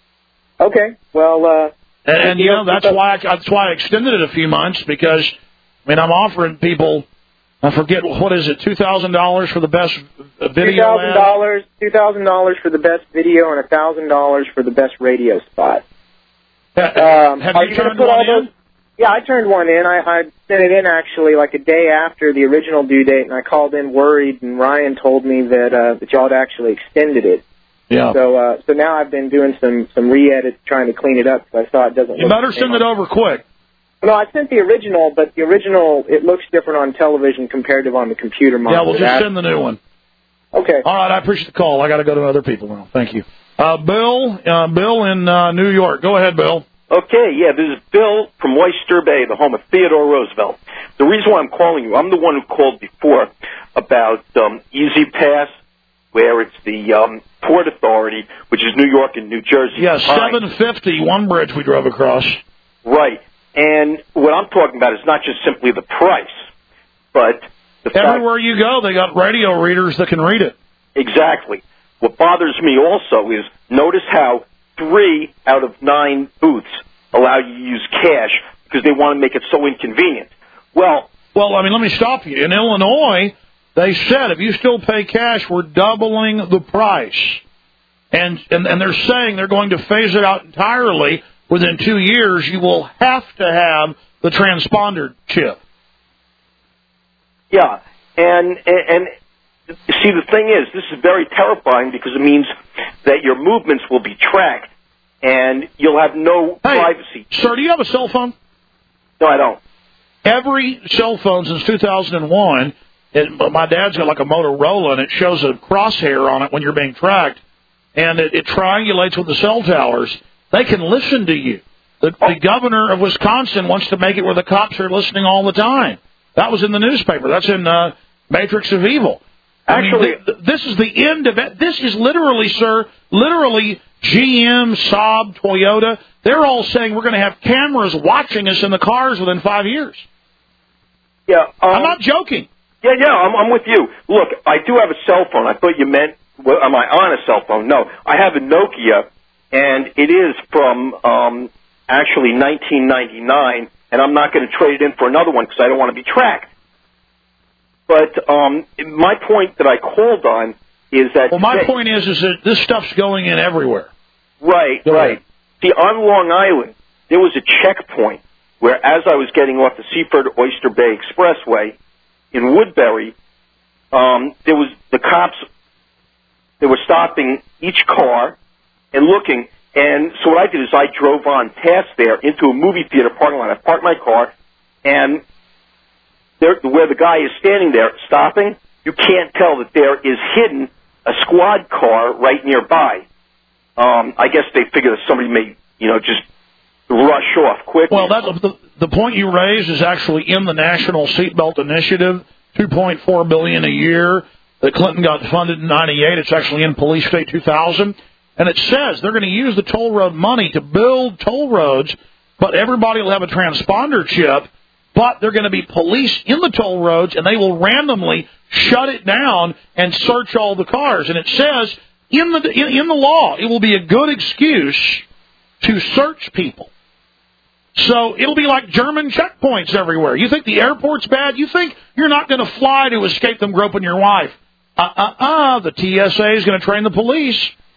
[SPEAKER 4] Okay. Well,
[SPEAKER 2] and that's why I extended it a few months, because I'm offering people, I forget, what is it, $2,000 for the best video ad?
[SPEAKER 4] $2,000 for the best video and $1,000 for the best radio spot.
[SPEAKER 2] Have you turned one in?
[SPEAKER 4] Yeah, I turned one in. I sent it in actually like a day after the original due date, and I called in worried, and Ryan told me that y'all had actually extended it.
[SPEAKER 2] Yeah.
[SPEAKER 4] So now I've been doing some re-edits, trying to clean it up, because I saw it doesn't.
[SPEAKER 2] You better send it over quick.
[SPEAKER 4] No, I sent the original, but the original, it looks different on television compared to on the computer monitor.
[SPEAKER 2] Yeah, we'll just send the new one.
[SPEAKER 4] Okay.
[SPEAKER 2] All right, I appreciate the call. I got to go to other people now. Thank you. Bill in New York. Go ahead, Bill.
[SPEAKER 22] Okay, yeah, this is Bill from Oyster Bay, the home of Theodore Roosevelt. The reason why I'm calling you, I'm the one who called before about Easy Pass, where it's the Port Authority, which is New York and New Jersey.
[SPEAKER 2] Yeah, 750, one bridge we drove across.
[SPEAKER 22] Right. And what I'm talking about is not just simply the price, but the fact...
[SPEAKER 2] Everywhere you go, they got radio readers that can read it.
[SPEAKER 22] Exactly. What bothers me also is, notice how 3 out of 9 booths allow you to use cash because they want to make it so inconvenient. Well,
[SPEAKER 2] let me stop you. In Illinois, They said, if you still pay cash, we're doubling the price. And they're saying they're going to phase it out entirely. Within 2 years, you will have to have the transponder chip.
[SPEAKER 22] Yeah, and see, the thing is, this is very terrifying because it means that your movements will be tracked, and you'll have no privacy.
[SPEAKER 2] Sir, do you have a cell phone?
[SPEAKER 22] No, I don't.
[SPEAKER 2] Every cell phone since 2001, my dad's got like a Motorola, and it shows a crosshair on it when you're being tracked, and it triangulates with the cell towers. They can listen to you. The governor of Wisconsin wants to make it where the cops are listening all the time. That was in the newspaper. That's in Matrix of Evil. Actually, this is the end of it. This is literally, sir, GM, Saab, Toyota. They're all saying we're going to have cameras watching us in the cars within 5 years.
[SPEAKER 22] Yeah,
[SPEAKER 2] I'm not joking.
[SPEAKER 22] Yeah, I'm with you. Look, I do have a cell phone. I thought you meant, am I on a cell phone? No, I have a Nokia, and it is from actually 1999, and I'm not going to trade it in for another one because I don't want to be tracked. But my point that I called on is that...
[SPEAKER 2] Well, my point is that this stuff's going in everywhere.
[SPEAKER 22] Right. See, on Long Island, there was a checkpoint where, as I was getting off the Seaford Oyster Bay Expressway in Woodbury, there was the cops. They were stopping each car and looking. And so what I did is I drove on past there into a movie theater parking lot. I parked my car, and where the guy is standing there stopping, you can't tell that there is hidden a squad car right nearby. I guess they figure that somebody may, just rush off quickly.
[SPEAKER 2] Well, the point you raise is actually in the National Seatbelt Initiative, $2.4 billion a year that Clinton got funded in '98. It's actually in Police State 2000. And it says they're going to use the toll road money to build toll roads, but everybody will have a transponder chip, but they're going to be police in the toll roads, and they will randomly shut it down and search all the cars. And it says in the law it will be a good excuse to search people. So it'll be like German checkpoints everywhere. You think the airport's bad? You think you're not going to fly to escape them groping your wife? The TSA is going to train the police.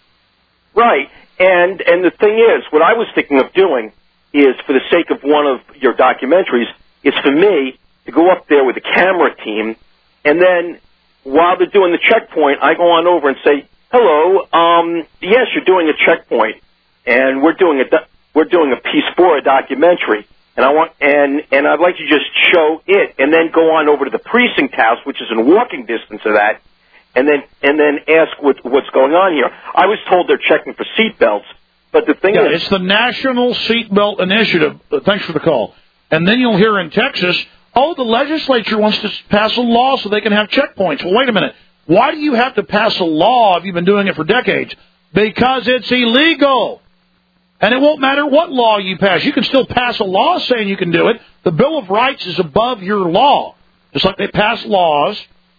[SPEAKER 22] Right, and the thing is, what I was thinking of doing is, for the sake of one of your documentaries, is for me to go up there with a camera team, and then while they're doing the checkpoint, I go on over and say, "Hello, yes, you're doing a checkpoint, and we're doing a piece for a documentary, and I'd like to just show it, and then go on over to the precinct house, which is in walking distance of that." And then ask what's going on here. I was told they're checking for seatbelts, but the thing is...
[SPEAKER 2] it's the National Seatbelt Initiative. Thanks for the call. And then you'll hear in Texas, the legislature wants to pass a law so they can have checkpoints. Well, wait a minute. Why do you have to pass a law if you've been doing it for decades? Because it's illegal. And it won't matter what law you pass. You can still pass a law saying you can do it. The Bill of Rights is above your law. Just like they pass laws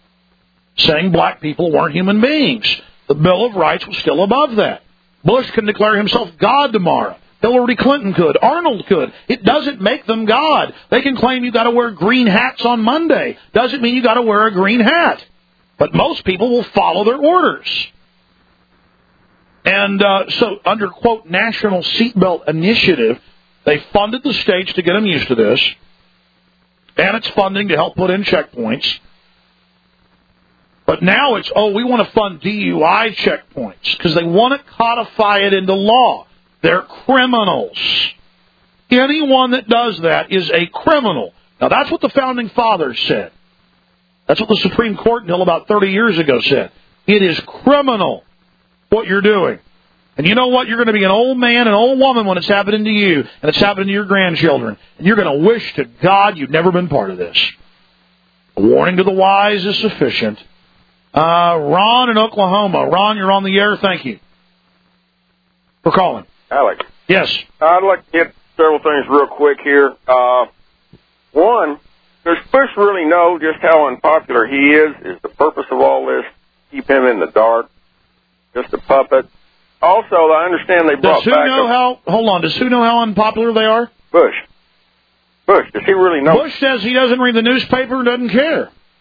[SPEAKER 2] saying black people weren't human beings. The Bill of Rights was still above that. Bush can declare himself God tomorrow. Hillary Clinton could. Arnold could. It doesn't make them God. They can claim you got to wear green hats on Monday. Doesn't mean you got to wear a green hat. But most people will follow their orders. And so under, quote, National Seatbelt Initiative, they funded the states to get them used to this. And it's funding to help put in checkpoints. But now it's, we want to fund DUI checkpoints because they want to codify it into law. They're criminals. Anyone that does that is a criminal. Now, that's what the Founding Fathers said. That's what the Supreme Court until about 30 years ago said. It is criminal what you're doing. And you know what? You're going to be an old man, an old woman when it's happening to you, and it's happening to your grandchildren. And you're going to wish to God you'd never been part of this. A warning to the wise is sufficient. Ron in Oklahoma. Ron, you're on the air. Thank you for calling.
[SPEAKER 5] Alex.
[SPEAKER 2] Yes.
[SPEAKER 5] I'd like to hit several things real quick here. One, does Bush really know just how unpopular he is? Is the purpose of all this keep him in the dark? Just a puppet? Also, I understand they brought back...
[SPEAKER 2] Does who know how unpopular they are?
[SPEAKER 5] Bush. Does he really know?
[SPEAKER 2] Bush says he doesn't read the newspaper and doesn't care.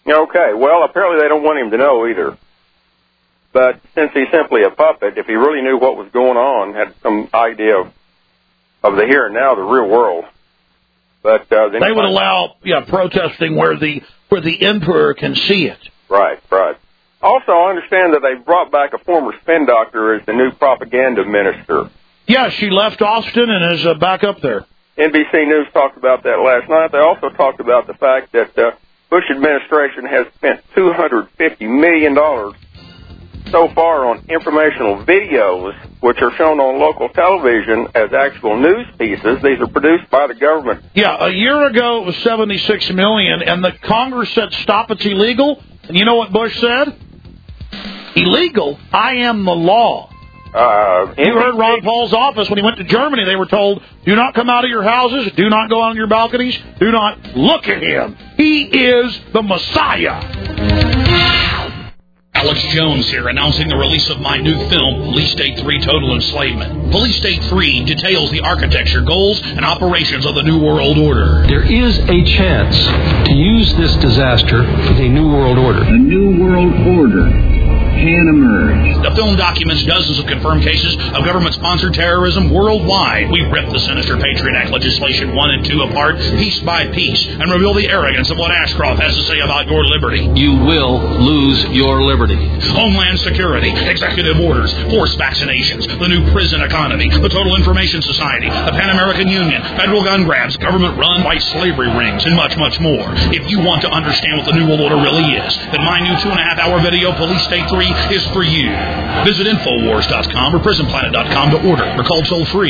[SPEAKER 5] Okay, well, apparently they don't want him to know either. But since he's simply a puppet, if he really knew what was going on, had some idea of the here and now, the real world. But then
[SPEAKER 2] they would allow protesting where the emperor can see it.
[SPEAKER 5] Right. Also, I understand that they brought back a former spin doctor as the new propaganda minister.
[SPEAKER 2] Yeah, she left Austin and is back up there.
[SPEAKER 5] NBC News talked about that last night. They also talked about the fact that Bush administration has spent $250 million so far on informational videos, which are shown on local television as actual news pieces. These are produced by the government.
[SPEAKER 2] Yeah, a year ago it was $76 million, and the Congress said, stop, it's illegal. And you know what Bush said? Illegal? I am the law. You heard Ron Paul's office when he went to Germany. They were told, do not come out of your houses, do not go on your balconies, do not look at him. He is the Messiah.
[SPEAKER 6] Alex Jones here, announcing the release of my new film, Police State 3 Total Enslavement. Police State 3 details the architecture, goals, and operations of the New World Order.
[SPEAKER 7] There is a chance to use this disaster with a New World Order.
[SPEAKER 23] A New World Order can emerge.
[SPEAKER 6] The film documents dozens of confirmed cases of government-sponsored terrorism worldwide. We rip the sinister Patriot Act legislation 1 and 2 apart, piece by piece, and reveal the arrogance of what Ashcroft has to say about your liberty.
[SPEAKER 7] You will lose your liberty.
[SPEAKER 6] Homeland Security, executive orders, forced vaccinations, the new prison economy, the Total Information Society, the Pan American Union, federal gun grabs, government-run white slavery rings, and much, much more. If you want to understand what the New World Order really is, then my new 2.5-hour video, Police State 3, is for you. Visit Infowars.com or PrisonPlanet.com to order or call toll-free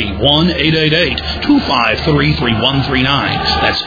[SPEAKER 6] 1-888-253-3139. That's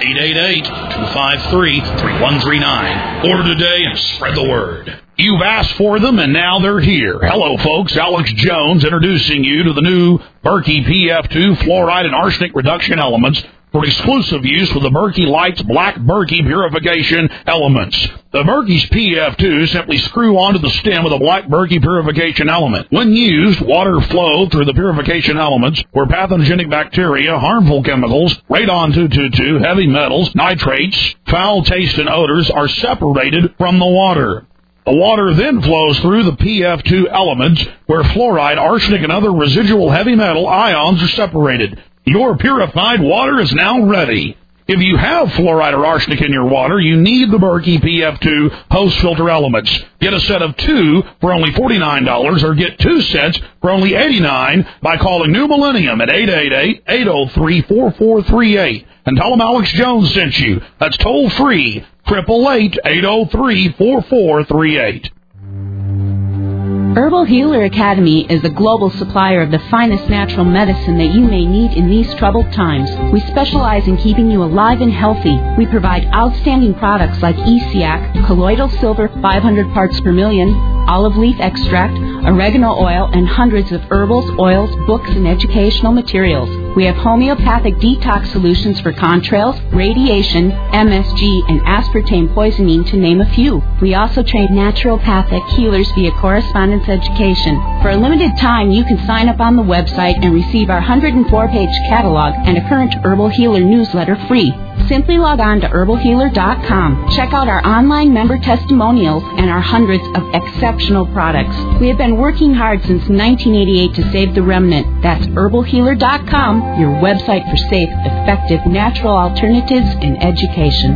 [SPEAKER 6] 888-253-3139. Order today and spread the word.
[SPEAKER 2] You've asked for them, and now they're here. Hello, folks. Alex Jones introducing you to the new Berkey PF2 fluoride and arsenic reduction elements for exclusive use with the Berkey Lights Black Berkey purification elements. The Berkey's PF2 simply screw onto the stem of the Black Berkey purification element. When used, water flow through the purification elements where pathogenic bacteria, harmful chemicals, radon-222, heavy metals, nitrates, foul taste, and odors are separated from the water. The water then flows through the PF2 elements where fluoride, arsenic, and other residual heavy metal ions are separated. Your purified water is now ready. If you have fluoride or arsenic in your water, you need the Berkey PF2 hose filter elements. Get a set of 2 for only $49 or get 2 sets for only $89 by calling New Millennium at 888-803-4438 and tell them Alex Jones sent you. That's toll free, 888-803-4438.
[SPEAKER 24] Herbal Healer Academy is a global supplier of the finest natural medicine that you may need in these troubled times. We specialize in keeping you alive and healthy. We provide outstanding products like ESEAC, colloidal silver 500 parts per million, olive leaf extract, oregano oil, and hundreds of herbals, oils, books, and educational materials. We have homeopathic detox solutions for contrails, radiation, MSG, and aspartame poisoning, to name a few. We also train naturopathic healers via correspondence education. For a limited time, you can sign up on the website and receive our 104-page catalog and a current Herbal Healer newsletter free. Simply log on to herbalhealer.com. Check out our online member testimonials and our hundreds of exceptional products. We have been working hard since 1988 to save the remnant. That's herbalhealer.com, your website for safe, effective, natural alternatives in education.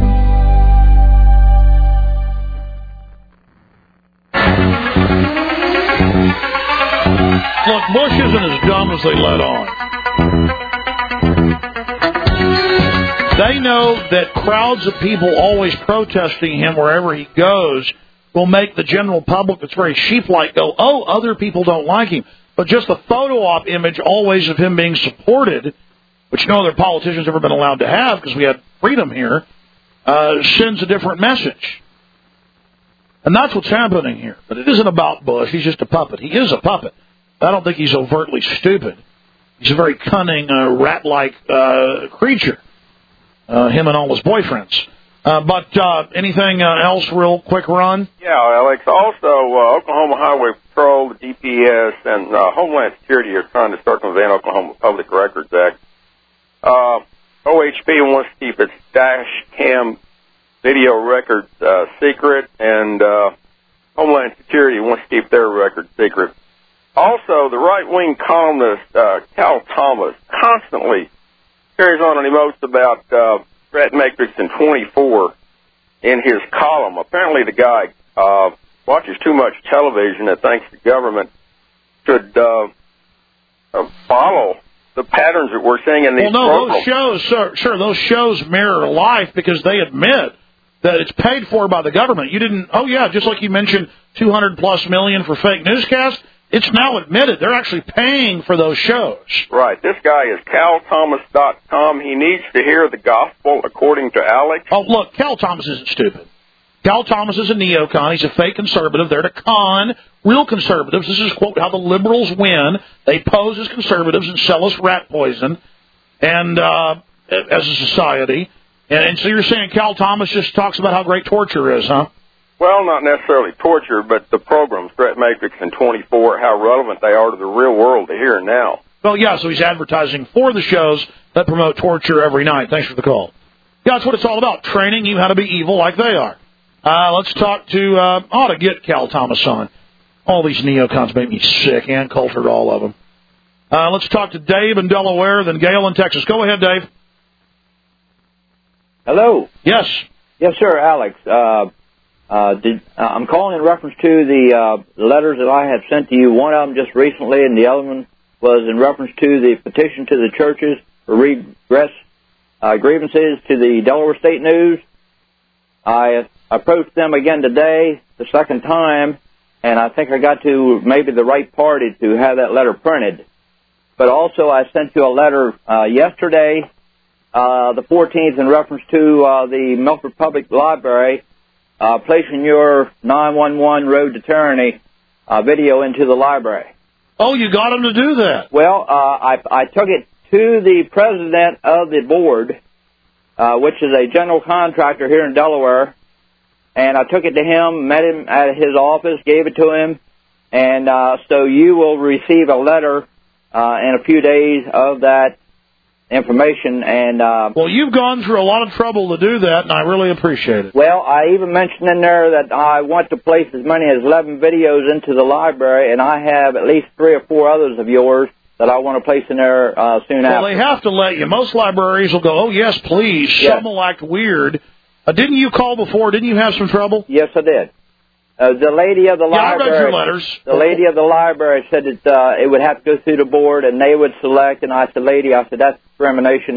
[SPEAKER 2] Look, Bush isn't as dumb as they let on. They know that crowds of people always protesting him wherever he goes will make the general public that's very sheep-like go, oh, other people don't like him. But just the photo op image always of him being supported, which no other politician's ever been allowed to have because we had freedom here, sends a different message. And that's what's happening here. But it isn't about Bush. He's just a puppet. He is a puppet. I don't think he's overtly stupid. He's a very cunning, rat-like creature. Him and all his boyfriends. But anything else, real quick run?
[SPEAKER 5] Yeah, Alex. Also, Oklahoma Highway Patrol, the DPS, and Homeland Security are trying to circumvent Oklahoma Public Records Act. OHP wants to keep its dash cam video records secret, and Homeland Security wants to keep their records secret. Also, the right-wing columnist Cal Thomas constantly carries on and emotes about threat matrix in 24 in his column. Apparently, the guy watches too much television and thinks the government should follow the patterns that we're seeing in these programs.
[SPEAKER 2] Those shows, sure, those shows mirror life because they admit that it's paid for by the government. You didn't, just like you mentioned, $200+ million for fake newscasts. It's now admitted they're actually paying for those shows.
[SPEAKER 5] Right. This guy is CalThomas.com. He needs to hear the gospel according to Alex.
[SPEAKER 2] Oh, look, Cal Thomas isn't stupid. Cal Thomas is a neocon. He's a fake conservative. They're to con real conservatives. This is, quote, how the liberals win. They pose as conservatives and sell us rat poison and as a society. And so you're saying Cal Thomas just talks about how great torture is, huh?
[SPEAKER 5] Well, not necessarily torture, but the programs, Threat Matrix and 24, how relevant they are to the real world, the here and now.
[SPEAKER 2] Well, yeah, so he's advertising for the shows that promote torture every night. Thanks for the call. Yeah, that's what it's all about, training you how to be evil like they are. Let's talk to, ought to get Cal Thomas on. All these neocons make me sick. Ann Coulter, all of them. Let's talk to Dave in Delaware, then Gail in Texas. Go ahead, Dave.
[SPEAKER 3] Hello.
[SPEAKER 2] Yes.
[SPEAKER 3] Yes, sir, Alex. I'm calling in reference to the letters that I had sent to you. One of them just recently, and the other one was in reference to the petition to the churches for redress grievances to the Delaware State News. I approached them again today, the second time, and I think I got to maybe the right party to have that letter printed. But also I sent you a letter yesterday, the 14th, in reference to the Milford Public Library, placing your 911 Road to Tyranny video into the library.
[SPEAKER 2] Oh, you got them to do that?
[SPEAKER 3] Well, I took it to the president of the board, which is a general contractor here in Delaware, and I took it to him, met him at his office, gave it to him, and so you will receive a letter in a few days of that information. And
[SPEAKER 2] well, you've gone through a lot of trouble to do that, and I really appreciate it.
[SPEAKER 3] Well, I even mentioned in there that I want to place as many as 11 videos into the library, and I have at least 3 or 4 others of yours that I want to place in there soon after.
[SPEAKER 2] Well, they have to let you. Most libraries will go, oh, yes, please.
[SPEAKER 3] Yes.
[SPEAKER 2] Some will act weird. Didn't you call before? Didn't you have some trouble?
[SPEAKER 3] Yes, I did. The lady of the library.
[SPEAKER 2] I read your letters.
[SPEAKER 3] The lady of the library said that it would have to go through the board, and they would select. And I said, lady, that's discrimination.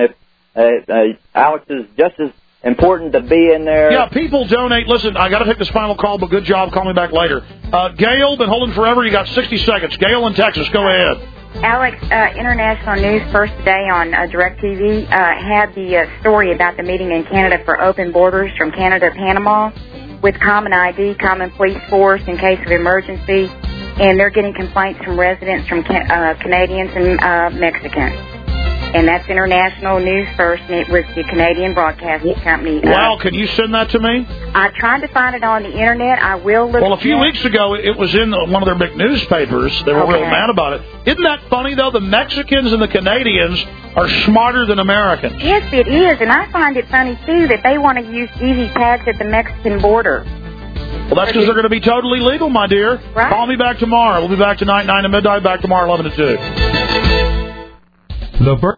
[SPEAKER 3] If Alex is just as important to be in there.
[SPEAKER 2] Yeah, people donate. Listen, I got to take this final call, but good job. Call me back later. Gail, been holding forever. You got 60 seconds. Gail in Texas, go ahead.
[SPEAKER 8] Alex, International News first today on DirecTV had the story about the meeting in Canada for open borders from Canada to Panama with common ID, common police force in case of emergency, and they're getting complaints from residents from Canadians and Mexicans. And that's International News first, and it was the Canadian Broadcasting Company.
[SPEAKER 2] Wow, can you send that to me?
[SPEAKER 8] I tried to find it on the Internet. I will look.
[SPEAKER 2] Well, a few weeks ago, it was in one of their big newspapers. They were real mad about it. Isn't that funny, though? The Mexicans and the Canadians are smarter than Americans.
[SPEAKER 8] Yes, it is, and I find it funny, too, that they want to use easy tags at the Mexican border.
[SPEAKER 2] Well, that's because they're going to be totally legal, my dear.
[SPEAKER 8] Right.
[SPEAKER 2] Call me back tomorrow. We'll be back tonight, 9 to midnight, back tomorrow, 11 to 2.
[SPEAKER 21] The